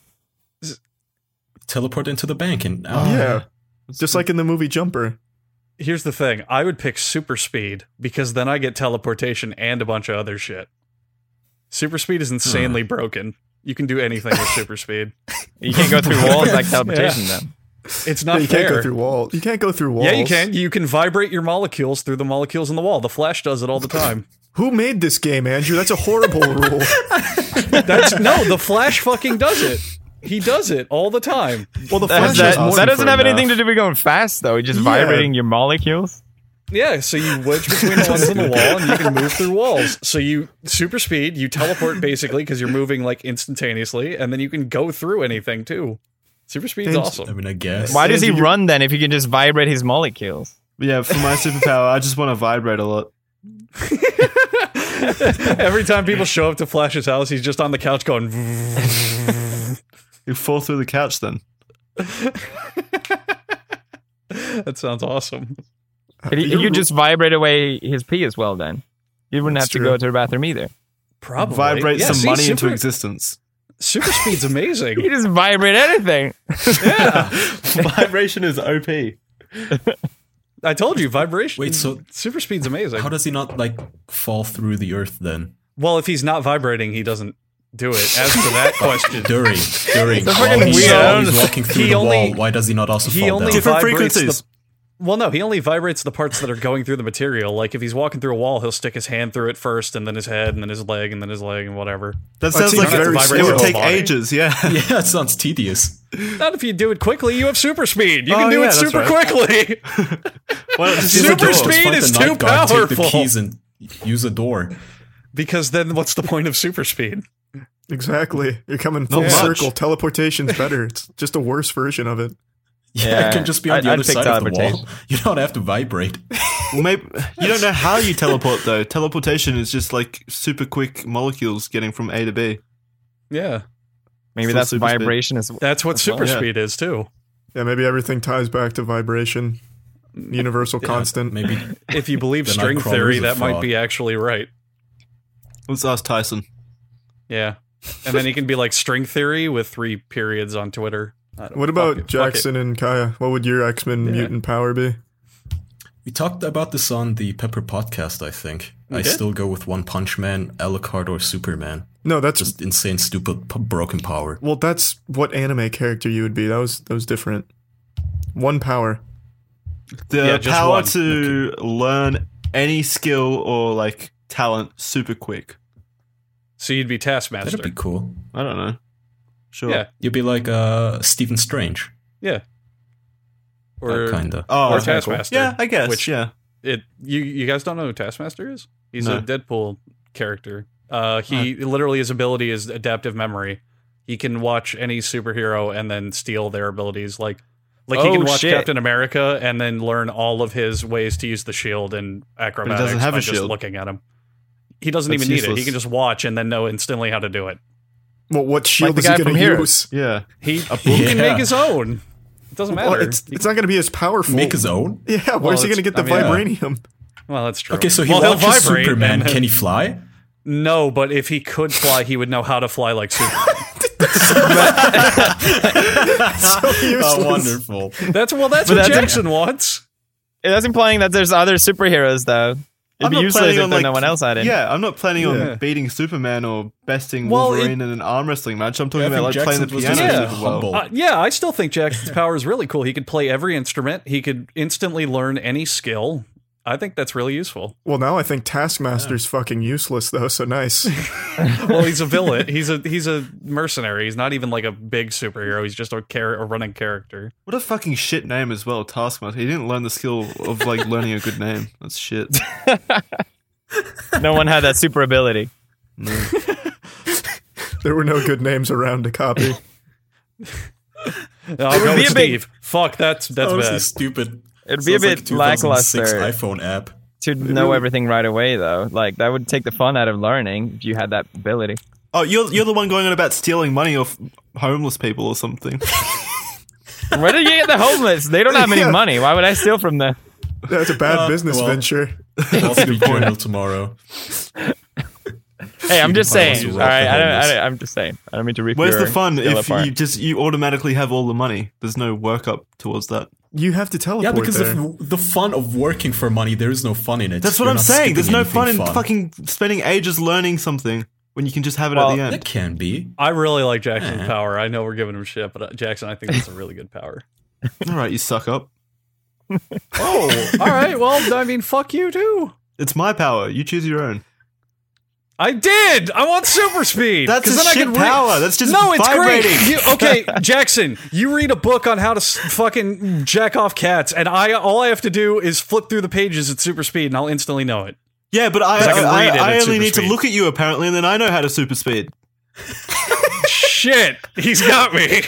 Teleport into the bank and oh, Yeah, just like in the movie Jumper. Here's the thing. I would pick super speed because then I get teleportation and a bunch of other shit. Super speed is insanely broken. You can do anything with super speed. You can't go through walls like teleportation, Yeah. then. It's not you fair. can't go through walls. You can't go through walls. Yeah, you can. You can vibrate your molecules through the molecules in the wall. The Flash does it all the time. Who made this game, Andrew? That's a horrible rule. That's no, the Flash fucking does it. He does it all the time. Well, the That, Flash that, is more that doesn't have enough. anything to do with going fast, though. You're just Yeah. vibrating your molecules. Yeah, so you wedge between the ones on the wall and you can move through walls. So you super speed, you teleport basically because you're moving like instantaneously, and then you can go through anything too. Super speed's And- I awesome. mean, I guess. Why does he Andrew, you- run then if he can just vibrate his molecules? Yeah, for my superpower, I just want to vibrate a lot. Every time people show up to Flash's house, he's just on the couch going. You fall through the couch then. That sounds awesome. Could he, he could just vibrate away his pee as well then. You wouldn't have That's to true. go to the bathroom either. Probably Vibrate Yeah, some see, money into super, existence. super speed's amazing. You just vibrate anything. Yeah, Vibration is O P. I told you, vibration. Wait, so super speed's amazing. how does he not like fall through the earth then? Well, if he's not vibrating, he doesn't do it. As for that question, During, during, That's while fucking he's, weird. uh, he's walking through He the only- wall, why does he not also he fall only down? Different vibrates frequencies. The, well, no, he only vibrates the parts that are going through the material. Like if he's walking through a wall, he'll stick his hand through it first, and then his head, and then his leg, and then his leg, and whatever. That That sounds seems like very it, slow. it would take Body. ages. Yeah. Yeah, it sounds tedious. Not if you do it quickly. You have super speed. You can Oh, do yeah, it that's super right. quickly. Why not just Super use a door? speed Find is the too night guard, Take powerful. the keys and use a door. Because then, what's the point of super speed? Exactly. You're coming full Not much. circle. Teleportation's better. It's just a worse version of it. Yeah, Yeah, it can just be on I'd- the I'd other pick side of the wall. teleportation. You don't have to vibrate. Well, maybe you don't know how you teleport though. Teleportation is just like super quick molecules getting from A to B. Yeah, Maybe Full that's super speed. vibration as that's what As well, super yeah. speed is too. Yeah, maybe everything ties back to vibration. Universal constant. Maybe If you believe The string Nightcrawler theory, is a that might fraud. be actually right. Let's ask Tyson. Yeah. And then he can be like string theory with three periods on Twitter. I don't- What fuck about it, fuck Jackson it. and Kaya? What would your X-Men Yeah. mutant power be? We talked about this on the Pepper podcast, I think. We I did? still go with One Punch Man, Alucard, or Superman. No, that's Just insane, stupid, p- broken power. well, that's what anime character you would be. That was that was different. One power. The Yeah, just power one. to learn any skill or like talent super quick. So you'd be Taskmaster. That'd be cool. I don't know. Sure. Yeah. You'd be like uh, Stephen Strange. Yeah. Or kinda. Oh, or okay, cool. Taskmaster. Yeah, I guess. Which- yeah. it you you guys don't know who Taskmaster is? He's No. a Deadpool character. Uh, he literally his ability is adaptive memory. He can watch any superhero and then steal their abilities. Like like he Oh, can watch shit. Captain America and then learn all of his ways to use the shield and acrobatics doesn't have by a just shield. looking at him. He doesn't That's even need it. He useless. can just watch and then know instantly how to do it. Well, what shield the is he guy going from to Heroes. use? Yeah. He, he can Yeah. make his own. It doesn't matter. Well, it's He- it's not going to be as powerful. Make his own? Yeah, where's he it's- going to get the I mean, yeah. vibranium? well, that's true. Okay, so he well, he'll watches vibrate Superman. and then- Can he fly? No, but if he could fly, he would know how to fly like Superman. Oh, wonderful. That's well, that's But what that's- Jackson wants. That's implying that there's other superheroes, though. It'd I'm be not useless planning if on, there like, no one else had it. Yeah, I'm not planning on Yeah. beating Superman or besting Well, Wolverine in an arm wrestling match. I'm talking Yeah, I about like think playing the Jackson was piano just Yeah. super well. humble. Uh, yeah, I still think Jackson's power is really cool. He could play every instrument. He could instantly learn any skill. I think that's really useful. Well, now I think Taskmaster's fucking useless, though, so nice. Well, he's a villain. He's a he's a mercenary. He's not even like a big superhero. He's just a, char- a running character. What a fucking shit name as well, Taskmaster. He didn't learn the skill of like learning a good name. That's shit. No one had that super ability. There were no good names around to copy. I'll go be with a big- Steve. Fuck, that's that's Honestly, bad. stupid. It'd be a Sounds bit like two thousand six lackluster iPhone app. to know everything right away, though. Like that would take the fun out of learning if you had that ability. Oh, you're you're the one going on about stealing money off homeless people or something. Where did you get the homeless? They don't have any Yeah. money. Why would I steal from them? That's a bad Uh, business well. venture. Wall Street Journal tomorrow. Hey, I'm just Probably saying. wants All to rob right, the I don't, I homeless. don't, I'm just saying. I don't mean to rip Where's your the fun skill if apart. you just you automatically have all the money? There's no work up towards that. You have to teleport Yeah, because there. of the fun of working for money, there is no fun in it. That's what You're I'm not saying. There's skipping no fun in anything fucking spending ages learning something when you can just have it Well, at the end. That can be. I really like Jackson's Eh. power. I know we're giving him shit, but uh, Jackson, I think that's a really good power. All right, you suck up. Oh, all right. Well, I mean, fuck you too. It's my power. You choose your own. I did. I want super speed. That's 'cause a then I shit can re- power. That's just no, it's vibrating. great. You, okay, Jackson, you read a book on how to s- fucking jack off cats, and I all I have to do is flip through the pages at super speed, and I'll instantly know it. Yeah, but I, 'Cause I can I, read it I at only super need speed. to look at you apparently, and then I know how to super speed. Shit, he's got me.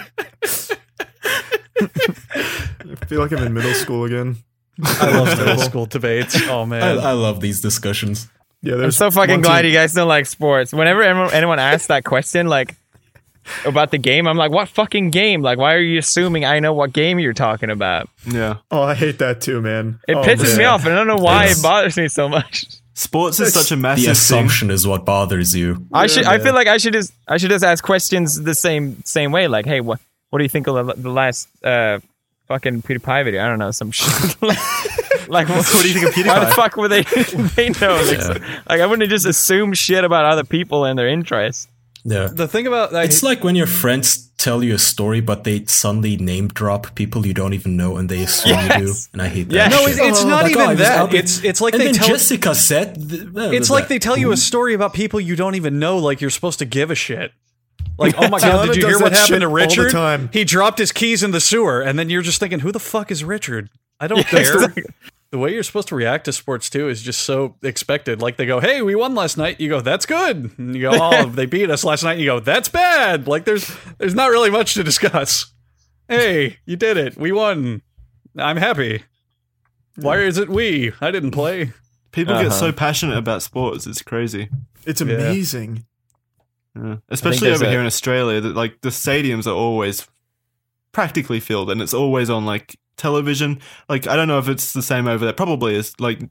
I feel like I'm in middle school again. I love middle school debates. Oh I, man, I love these discussions. Yeah, I'm there's so fucking one glad team- you guys don't like sports. Whenever anyone, anyone asks that question, like about the game, I'm like, "What fucking game? Like, why are you assuming I know what game you're talking about?" Yeah. Oh, I hate that too, man. It Oh, pisses man. me off, and I don't know why Yes. it bothers me so much. Sports is such a The massive thing. assumption is what bothers you. I Yeah, should. I man. feel like I should just. I should just ask questions the same same way. Like, hey, what what do you think of the, the last uh, fucking PewDiePie video? I don't know, some shit. like, like what, What do you think of PewDiePie? Why the fuck would they? They know. Like, like, I wouldn't just assume shit about other people and their interests. Yeah. the thing about I, It's like when your friends tell you a story, but they suddenly name drop people you don't even know, and they assume you do. Yes. And I hate that. Yes. no, shit. it's, it's Oh, not like, oh, I even was that. out with- It's it's like and they then tell. Jessica said. th- uh, It's that- like they tell you a story about people you don't even know, like you're supposed to give a shit. Like, oh my god, Tyler did you does hear what that happened shit to all the Richard? time. He dropped his keys in the sewer, and then you're just thinking, who the fuck is Richard? I don't care. The way you're supposed to react to sports too is just so expected. Like they go, "Hey, we won last night." You go, "That's good." And you go, "Oh, they beat us last night." You go, "That's bad." Like there's there's not really much to discuss. Hey, you did it. We won. I'm happy. Why is it we? I didn't play. People get Uh-huh. so passionate about sports. It's crazy. It's amazing. Yeah. Especially there's over a- here in Australia, that like the stadiums are always practically filled, and it's always on like television. Like I don't know if it's the same over there. Probably is. Like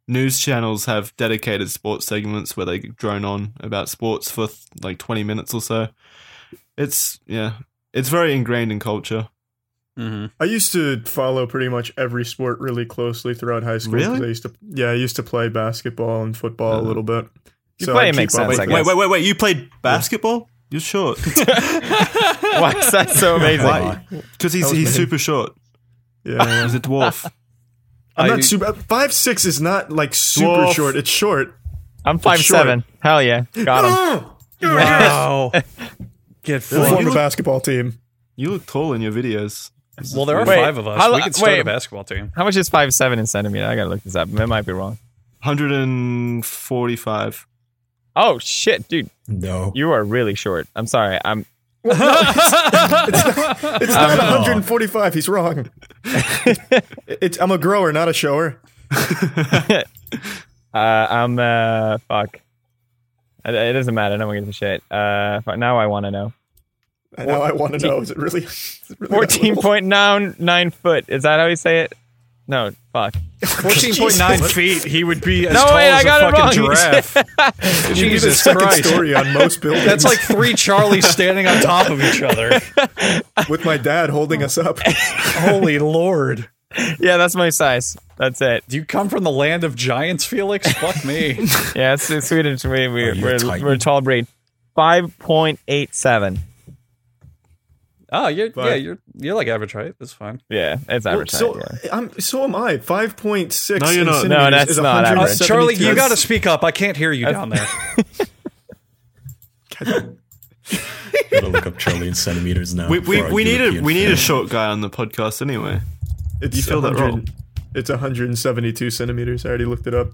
news channels have dedicated sports segments where they drone on about sports for like twenty minutes or so. It's yeah, it's very ingrained in culture. Mm-hmm. I used to follow pretty much every sport really closely throughout high school. 'cause Really? I used to, yeah, I used to play basketball and football a Uh, little bit. You play, I'd it keep makes up sense, with I it. guess. Wait, wait, wait, wait! You played basketball? You're short. Why is that so amazing? Why? Because he's That was he's me. super short. Yeah, He's a dwarf. I'm I- not super. Five six is not like super Dwarf. short. It's short. I'm five short. seven. Hell yeah, got him. Wow. Get We'll form fucked. a basketball team. You look tall in your videos. Well, there are Wait, five of us. how lo- we could start wait. a basketball team. How much is five seven in centimeter? I gotta look this up. It might be wrong. one hundred forty-five. Oh shit, dude, No. you are really short. I'm sorry. I'm. It's not one hundred forty-five. He's wrong. It's, I'm a grower, not a shower. Uh, I'm. Uh, fuck. It, it doesn't matter. No one gives a shit. Uh, fuck, now I want to know. And now I want to know: is it really? Is it really that Fourteen little? point nine nine foot. Is that how you say it? No, fuck. fourteen point nine feet. He would be as No, tall wait, as I got a it fucking wrong. giraffe. It'd be the Jesus second Christ. story on most buildings. That's like three Charlies standing on top of each other. with my dad holding us up. Holy Lord. Yeah, that's my size. That's it. Do you come from the land of giants, Felix? Fuck me. Yeah, it's, it's Sweden. We, we, Oh, you're we're, a titan. we're a tall breed. five point eight seven. Oh, you're But- yeah, you're you're like average height. That's fine. Yeah, it's Well, average height, so yeah. I'm so am I. Five point six. No, you're not. No, that's not average. Uh, Charlie, you got to speak up. I can't hear you down there. Gotta look up Charlie in centimeters now. We we, for our we need a European we need a fans. short guy on the podcast anyway. It's You feel that 100 wrong? It's one hundred seventy-two centimeters. I already looked it up.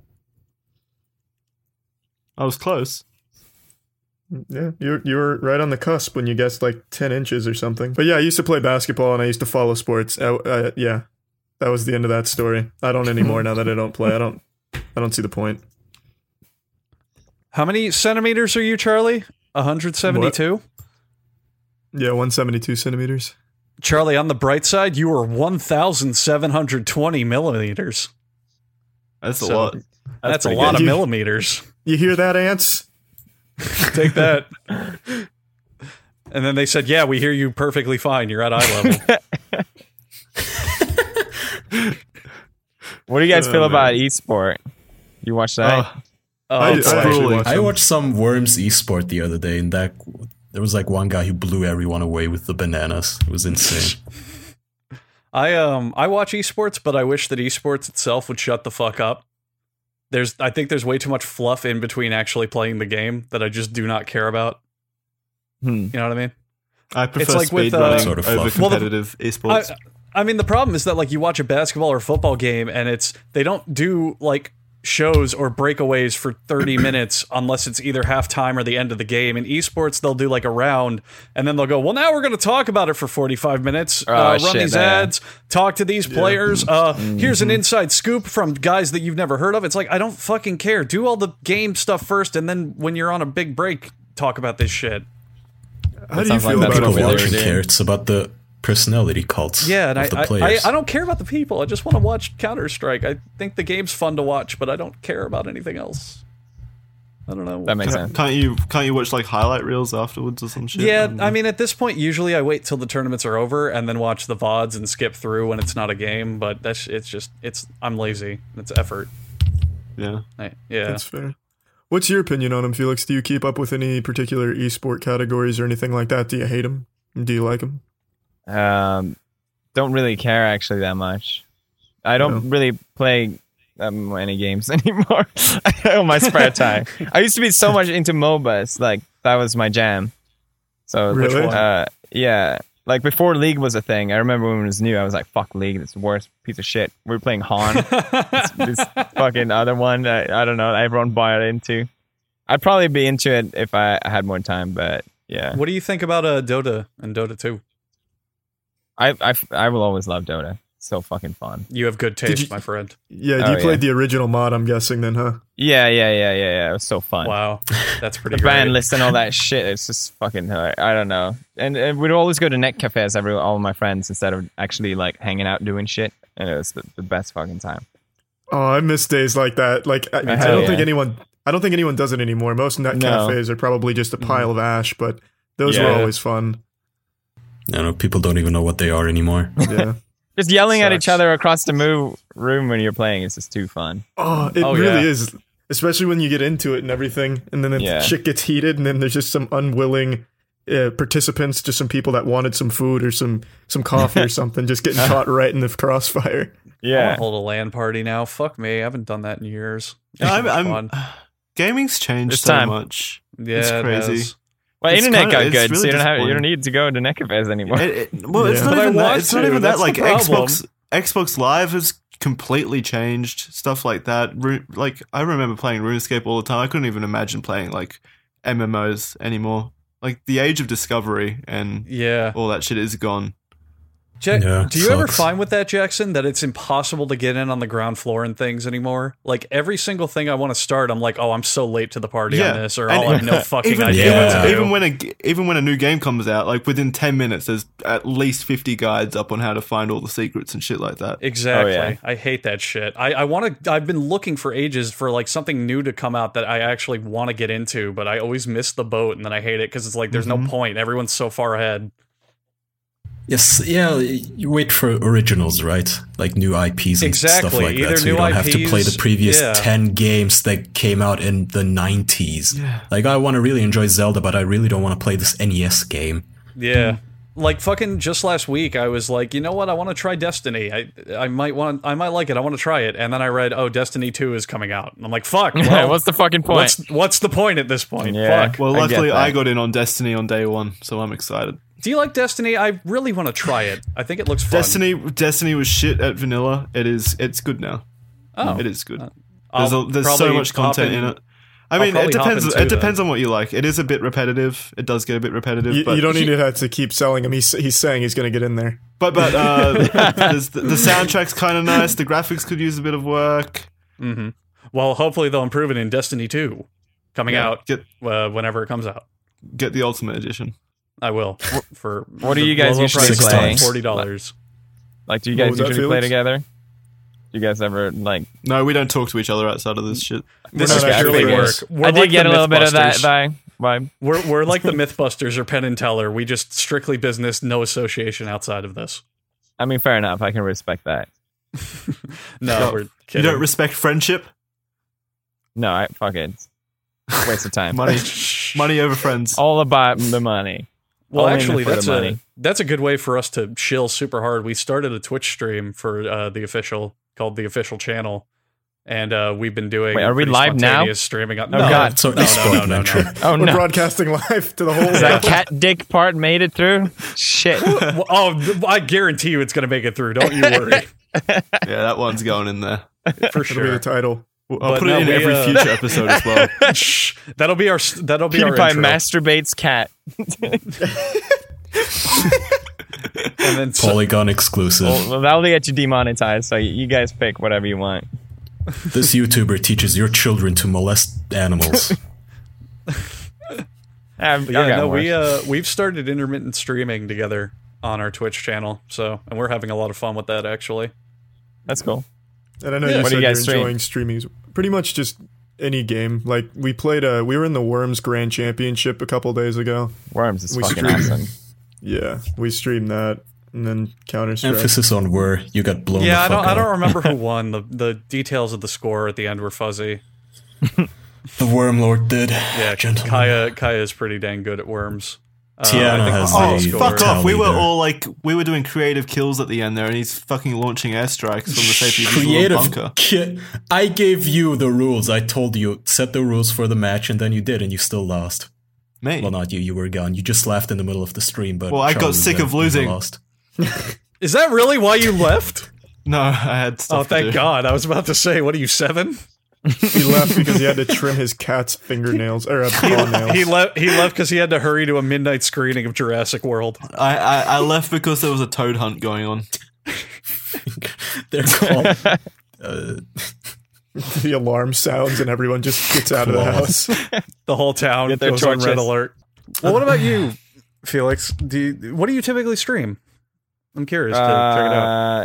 I was close. Yeah, you you were right on the cusp when you guessed like ten inches or something. But yeah, I used to play basketball and I used to follow sports. Uh, uh, yeah, that was the end of that story. I don't anymore now that I don't play. I don't. I don't see the point. How many centimeters are you, Charlie? one hundred seventy-two? Yeah, one hundred seventy-two centimeters. Charlie, on the bright side, you are one thousand seven hundred twenty millimeters. That's a So- lot. That's, a pretty lot good. of You- millimeters. You hear that, ants? Take that. And then they said, yeah, we hear you perfectly fine. You're at eye level. What do you guys Oh, feel man. about esport? You watch that? Oh, Oh, I, I it's boy. actually grueling. watched I them. watched some Worms esport the other day, and that there was like one guy who blew everyone away with the bananas. It was insane. I um I watch esports, but I wish that esports itself would shut the fuck up. There's I think there's way too much fluff in between actually playing the game that I just do not care about. Hmm. You know what I mean? I prefer like with, speed uh, running Sort of over fluff. Well, the- competitive esports. I, I mean, the problem is that like you watch a basketball or football game, and it's they don't do like shows or breakaways for thirty minutes unless it's either halftime or the end of the game. In esports, they'll do like a round, and then they'll go, "Well, now we're going to talk about it for forty-five minutes. Oh, uh, run shit, these yeah. ads, talk to these players. Uh, Here's an inside scoop from guys that you've never heard of." It's like I don't fucking care. Do all the game stuff first, and then when you're on a big break, talk about this shit. How do you sounds like feel that's about People what it? we watching do. care. It's about the personality cults Yeah, and of I, the I, I, players. I don't care about the people. I just want to watch Counter Strike. I think the game's fun to watch, but I don't care about anything else. I don't know. That makes Can't, sense. can't you can't you watch like highlight reels afterwards or some shit? Yeah, don't know. I mean, at this point, usually I wait till the tournaments are over and then watch the V O Ds and skip through when it's not a game. But that's it's just it's I'm lazy. It's effort. yeah. I, yeah, That's fair. What's your opinion on them, Felix? Do you keep up with any particular esport categories or anything like that? Do you hate them? Do you like them? Um, don't really care actually that much. I don't No. really play um, any games anymore on my spare time. I used to be so much into MOBAs, like that was my jam. So Really? uh, yeah, like before League was a thing. I remember when it was new, I was like, "Fuck League, it's the worst piece of shit." We were playing Han, this, this fucking other one. That, I don't know. Everyone bought into. I'd probably be into it if I had more time, but yeah, What do you think about uh, Dota and Dota two? I I I will always love Dota. So fucking fun. You have good taste, you- my friend. Yeah, Oh, you played yeah. the original mod, I'm guessing, then, huh? Yeah, yeah, yeah, yeah, yeah. It was so fun. Wow, that's pretty The great. band list and all that shit. It's just fucking. I don't know. And, and we'd always go to net cafes, every all of my friends, instead of actually like hanging out doing shit. And it was the, the best fucking time. Oh, I miss days like that. Like I, I Hell don't yeah. think anyone I don't think anyone does it anymore. Most net No. cafes are probably just a pile of ash, but those were Yeah. always fun. I know people don't even know what they are anymore. Yeah. Just yelling at each Sucks. other across the move room when you're playing is just too fun. Oh, it Oh, really yeah. is. Especially when you get into it and everything, and then the Yeah. shit gets heated, and then there's just some unwilling uh, participants, just some people that wanted some food or some some coffee or something, just getting caught right in the crossfire. I want Yeah. to hold a LAN party now. Fuck me. I haven't done that in years. Yeah, I'm, It's I'm fun. gaming's changed It's so time. much. Yeah, it's it crazy. has. Well, It's internet kinda- got it's good, really so you don't have you disappointing. don't need to go to Netcafes anymore. It, it, well, it's Yeah. not But I even that. want It's not to. even that. That's the Like problem. Xbox, Xbox Live has completely changed stuff like that. Ru- Like I remember playing RuneScape all the time. I couldn't even imagine playing like M M Os anymore. Like the age of discovery and Yeah. all that shit is gone. Ja- Yeah, do you ever sucks. find with that, Jackson, that it's impossible to get in on the ground floor and things anymore? Like every single thing I want to start, I'm like, oh, I'm so late to the party Yeah. on this, or And I'll have no fucking even, idea Yeah. what to do. even when a g- even when a new game comes out, like within ten minutes, there's at least fifty guides up on how to find all the secrets and shit like that. Exactly. Oh, yeah. I hate that shit. I, I want to. I've been looking for ages for like something new to come out that I actually want to get into, but I always miss the boat, and then I hate it because it's like there's no point. Everyone's so far ahead. Yes, yeah, you wait for originals, right? Like new I Ps and stuff Exactly, like either that. So you new don't have to play the I Ps, previous yeah. ten games that came out in the nineties. Yeah. Like, I want to really enjoy Zelda, but I really don't want to play this N E S game. Yeah. Like fucking just last week, I was like, you know what? I want to try Destiny. I I might want. I might like it. I want to try it. And then I read, oh, Destiny two is coming out. And I'm like, fuck. Well, What's the fucking point? what's what's the point at this point? Yeah. Fuck. Well, I get luckily that. I got in on Destiny on day one, so I'm excited. Do you like Destiny? I really want to try it. I think it looks fun. Destiny Destiny was shit at vanilla. It is it's good now. Oh. It is good. There's I'll a, there's so probably much content hop in in- it. I I'll mean, it probably hop depends. in It too, depends on what you like. It is a bit repetitive. It does get a bit repetitive. You, but you don't even have to keep selling him. He's he's saying he's going to get in there. But but uh, there's, the, the soundtrack's kind of nice. The graphics could use a bit of work. hmm Well, hopefully they'll improve it in Destiny two, coming Yeah, out Get uh, whenever it comes out. get the Ultimate Edition. I will. For What do the you guys low usually price of play? Forty dollars. Like, do you What guys was that, usually play Felix? together? Do you guys ever like? No, we don't talk to each other outside of this shit. This not is actually purely work. friends. We're I did like get the a little bit of that Mythbusters. vibe. We're we're like the Mythbusters or Penn and Teller. We just strictly business, no association outside of this. I mean, fair enough. I can respect that. No, No, we're You kidding. don't respect friendship, No, I fuck it. It's a waste of time. money, money over friends. All about the money. well, Only in it actually, for the that's a money. that's a good way for us to chill super hard. We started a Twitch stream for uh, the official called the official channel, and uh, we've been doing. Wait, are we pretty live now? spontaneous Streaming. On- Oh, no, God. So no, no, no, no, no. mention. Oh We're no! broadcasting live to the whole. That cat dick part made it through. Shit. Well, oh, I guarantee you, it's going to make it through. Don't you worry, Yeah, that one's going in there. for It'll be sure. the title. I'll But put no, it in we, every uh, future episode as well. Shh. That'll be our that'll be our PewDiePie intro. masturbates cat. and then so- Polygon exclusive. Well, that'll get you demonetized. So you guys pick whatever you want. This YouTuber teaches your children to molest animals. I've, But yeah, no, we uh we've started intermittent streaming together on our Twitch channel. So, and we're having a lot of fun with that actually. That's cool. And I know Yeah. you What said do you you're guys stream? enjoying streaming. Pretty much just any game. Like we played. Uh, we were in the Worms Grand Championship a couple days ago. Worms is We fucking stream. awesome. Yeah, we streamed that, and then Counter Strike. Emphasis on where you got blown Yeah, the I fuck don't I up. don't remember who won. The the details of the score at the end were fuzzy. The Wormlord did. Yeah, Gentlemen. Kaya Kaya is pretty dang good at worms. Uh, Tiana I think has the final Oh, the score- fuck off! We were Tally there. all like, we were doing creative kills at the end there, and he's fucking launching airstrikes from the safety of his little Creative. bunker. Ki- I gave you the rules. I told you set the rules for the match, and then you did, and you still lost. Me? Well, not you. You were gone. You just laughed in the middle of the stream. But Well, I got Charlie was sick there, of and you losing. Lost. Is that really why you left? No, I had stuff Oh, to thank do. God! I was about to say, what are you seven? He left because he had to trim his cat's fingernails or uh, paw nails. He left. He left because he had to hurry to a midnight screening of Jurassic World. I, I, I left because there was a toad hunt going on. They're called. uh, The alarm sounds and everyone just gets out of the Claws. house. The whole town Get their goes on red torches. alert. Well, what about you, Felix? Do you, what do you typically stream? I'm curious to check it out. Uh,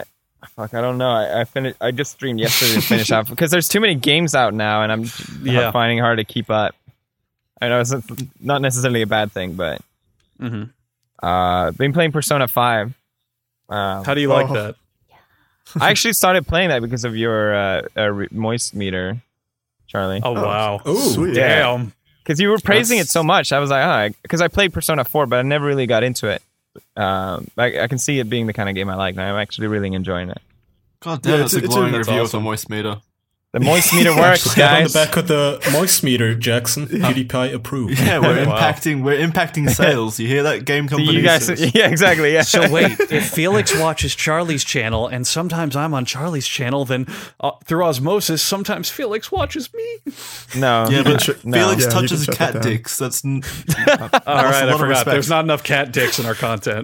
fuck, I don't know. I, I finished. I just streamed yesterday to finish off because there's too many games out now, and I'm Yeah. finding it hard to keep up. I know it's not necessarily a bad thing, but hmm uh, been playing Persona five. Um, How do you like Oh. that? I actually started playing that because of your uh, uh, re- moist meter, Charlie. Oh, wow. Ooh, Sweet. Damn. Because you were praising That's- it so much, I was like, oh, because I played Persona four, but I never really got into it. Um, I, I can see it being the kind of game I like, and I'm actually really enjoying it. God damn, Yeah, that's it's- a it's a- glowing that's review of awesome. the moist meter. The moist meter works, Get on the guys. back of the moist meter, Jackson. PewDiePie approved. Yeah, we're Wow. impacting. We're impacting sales. You hear that, game So companies? you guys, yeah, exactly. Yeah. So wait, if Felix watches Charlie's channel and sometimes I'm on Charlie's channel, then uh, through osmosis, sometimes Felix watches me. no, Yeah, but no. Felix Yeah, you touches can shut cat that down. dicks. That's n- All Lost right, a I lot of forgot. respect. There's not enough cat dicks in our content.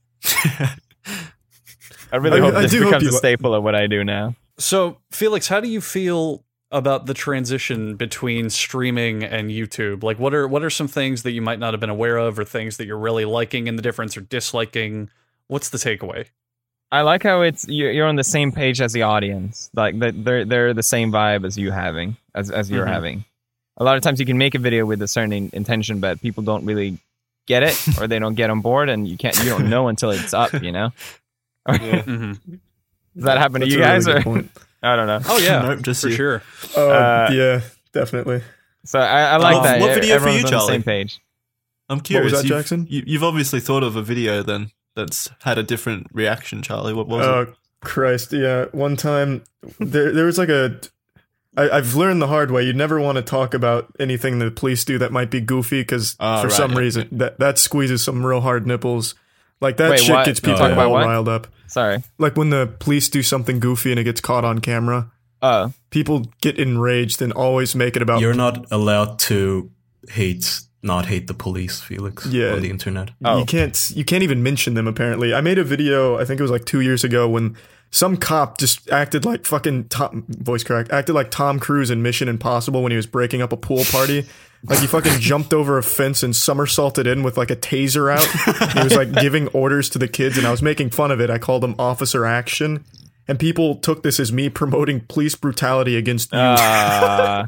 I really I- hope I this do hope becomes you a li- staple of what I do now. So, Felix, how do you feel about the transition between streaming and YouTube? Like, what are what are some things that you might not have been aware of, or things that you're really liking in the difference or disliking? What's the takeaway? I like how it's you're you're on the same page as the audience. Like that, they're they're the same vibe as you having as as you're Mhm. having. A lot of times you can make a video with a certain in- intention, but people don't really get it, or they don't get on board, and you can't you don't know until it's up. You know, yeah. Mm-hmm. does that happen to That's you a really guys? good Or point. I don't know. Oh yeah, Nope, just for you. sure. Oh, Uh, yeah, definitely. So I, I like Uh, that. what yeah, video for you, everyone's on the Charlie? same page. I'm curious. that, you've, Jackson? You, you've obviously thought of a video then that's had a different reaction, Charlie. What was Oh, it? Christ. Yeah. One time, there, there was like a. I, I've learned the hard way. You never want to talk about anything the police do that might be goofy because Ah, for right, some yeah, reason that, that squeezes some real hard nipples. Like that Wait, shit what? gets people Talk about all what? riled up. Sorry. Like when the police do something goofy and it gets caught on camera, Oh, people get enraged and always make it about. You're not allowed to hate, not hate the police, Felix, Yeah. on the internet. Oh. You can't. You can't even mention them. Apparently, I made a video. I think it was like two years ago when some cop just acted like fucking Tom, voice crack acted like Tom Cruise in Mission Impossible when he was breaking up a pool party. Like he fucking jumped over a fence and somersaulted in with like a taser out. He was like giving orders to the kids, and I was making fun of it. I called him Officer Action, and people took this as me promoting police brutality against you. uh,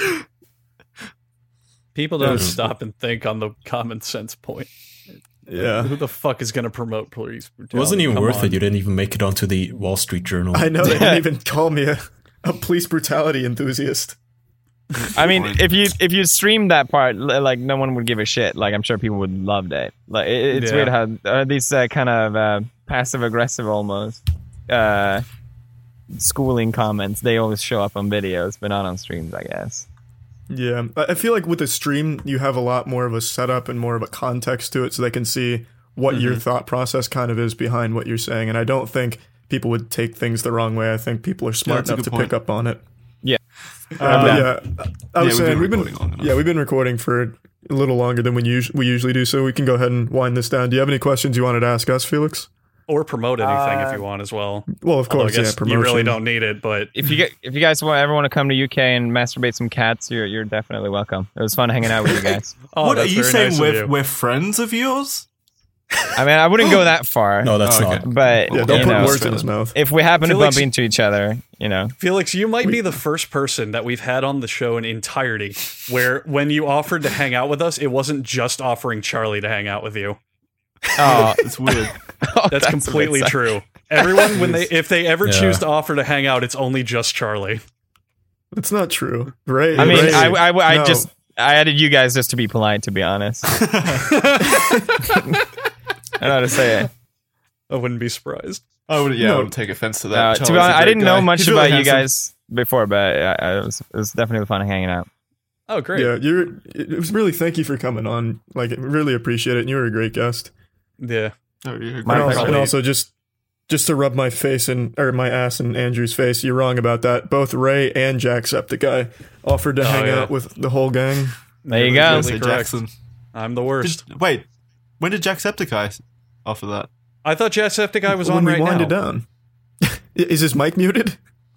People don't Yeah. stop and think on the common sense point. Yeah. Who the fuck is going to promote police brutality? It wasn't even Come worth on. it. You didn't even make it onto the Wall Street Journal. I know they didn't even call me a, a police brutality enthusiast. I mean, if you if you streamed that part, li- like no one would give a shit. Like I'm sure people would love that. Like it, it's Yeah. weird how uh, these uh, kind of uh, passive aggressive almost uh, schooling comments they always show up on videos, but not on streams, I guess. Yeah, I I feel like with a stream, you have a lot more of a setup and more of a context to it, so they can see what your thought process kind of is behind what you're saying. And I don't think people would take things the wrong way. I think people are smart that's a enough good to point. pick up on it. Yeah. Uh, but Um, yeah, I was Yeah, we've saying been we've been recording long enough. yeah we've been recording for a little longer than we, us- we usually do, so we can go ahead and wind this down. Do you have any questions you wanted to ask us, Felix? Or promote anything Uh, if you want as well. Well, of Although I course, yeah, guess promotion. you really don't need it, but If you get if you guys want, ever want to come to U K and masturbate some cats, you're you're definitely welcome. It was fun hanging out with you guys. oh, what are that's you very saying? nice of we're, you. we're friends of yours? I mean, I wouldn't go that far, No, that's Oh, okay. not. but Yeah, don't you put know, words in his mouth. if we happen to Felix- bump into each other, you know. Felix, you might be the first person that we've had on the show in entirety where when you offered to hang out with us, it wasn't just offering Charlie to hang out with you. Oh, It's weird. That's, a bit completely sad. true. Everyone, when they if they ever Yeah. choose to offer to hang out, it's only just Charlie. It's not true, right? I mean, Ray, I, I, I no. just I added you guys just to be polite, to be honest. I don't know how to say it. I wouldn't be surprised. I would, yeah, I No. wouldn't take offense to that. Uh, to Charlie's be a honest, I great didn't know guy. much He's really about you handsome. guys before, but I, I, it, was, it was definitely fun hanging out. Oh, great. Yeah, you're. It was really thank you for coming on. Like, really appreciate it. And you were a great guest. Yeah. Oh, you're a My And great also, pleasure. and also just just to rub my face and or my ass in Andrew's face, you're wrong about that. Both Ray and Jacksepticeye offered to Oh, hang yeah. out with the whole gang. There you You're go. completely Say correct. Jackson. I'm the worst. Did, wait, when did Jacksepticeye offer that? I thought Jacksepticeye was when on we right wind now. it down. Is his mic muted?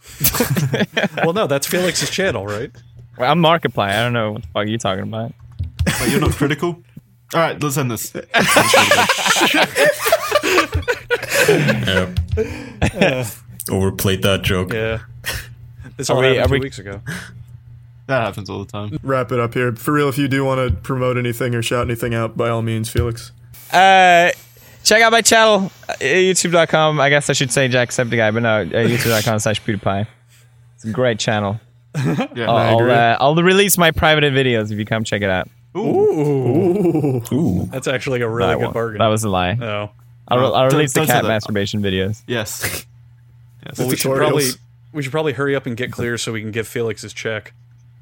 Well, no, that's Felix's channel, right? Well, I'm Markiplier. I don't know what the fuck you talking about. Wait, you're not critical? All right, let's end this. Yeah. Overplayed that joke. Yeah. This Are all we- happened are two we- weeks ago. That happens all the time. Wrap it up here. For real, if you do want to promote anything or shout anything out, by all means, Felix. Uh, check out my channel, uh, youtube dot com. I guess I should say Jacksepticeye, but no, uh, youtube dot com slash PewDiePie. It's a great channel. Yeah. I'll, I'll, agree. uh, I'll release my private videos if you come check it out. Ooh. Ooh. Ooh. That's actually a really That good one- bargain. That was a lie. No. I'll, No, I'll don't- release the don't say cat that. masturbation videos. Yes. Yes. Well, we should tutorials. probably we should probably hurry up and get clear so we can give Felix his check.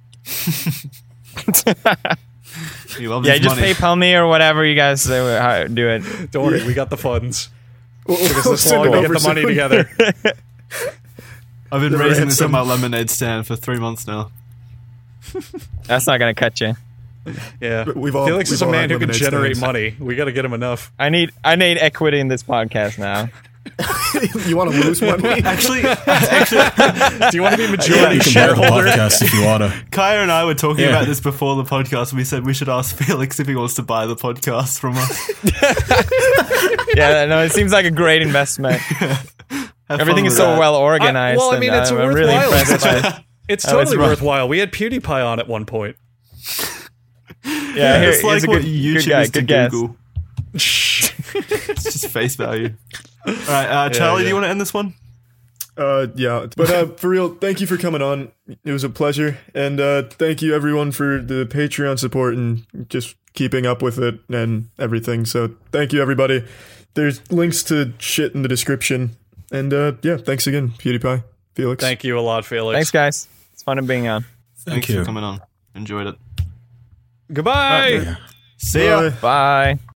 He loves Yeah, his just money. PayPal me or whatever you guys uh, how- do it. Don't worry, we got the funds. We'll, Took us we'll this send long it to over get the money soon. together. I've been The raising this at ransom. my lemonade stand for three months now. That's not gonna cut you. Yeah. We've all- Felix we've is a all man had who can lemonade generate stands. money. We got to get him enough. I need I need equity in this podcast now. You want to lose money? Actually, Do you want to be majority You can buy the shareholder? podcast if you wanna. Kaya and I were talking Yeah. about this before the podcast. We said we should ask Felix if he wants to buy the podcast from us. Yeah, no, it seems like a great investment. Have Everything fun is with so that. well organized. I- well, I mean, and it's I'm, worthwhile. I'm really impressed by it. It's Oh, it's totally rough. worthwhile. We had PewDiePie on at one point. Yeah, here, It's like here's a what good, YouTube good guy, is to good guess. Google. It's just face value. All right, uh, Charlie, yeah. do you want to end this one? Uh, yeah, but uh, for real, thank you for coming on. It was a pleasure, and uh, thank you everyone for the Patreon support and just keeping up with it and everything. So thank you everybody. There's links to shit in the description, and uh, yeah, thanks again, PewDiePie, Felix. Thank you a lot, Felix. Thanks, guys. It's fun being on. Thanks you. for coming on. Enjoyed it. Goodbye. Yeah. See ya. Bye. Bye.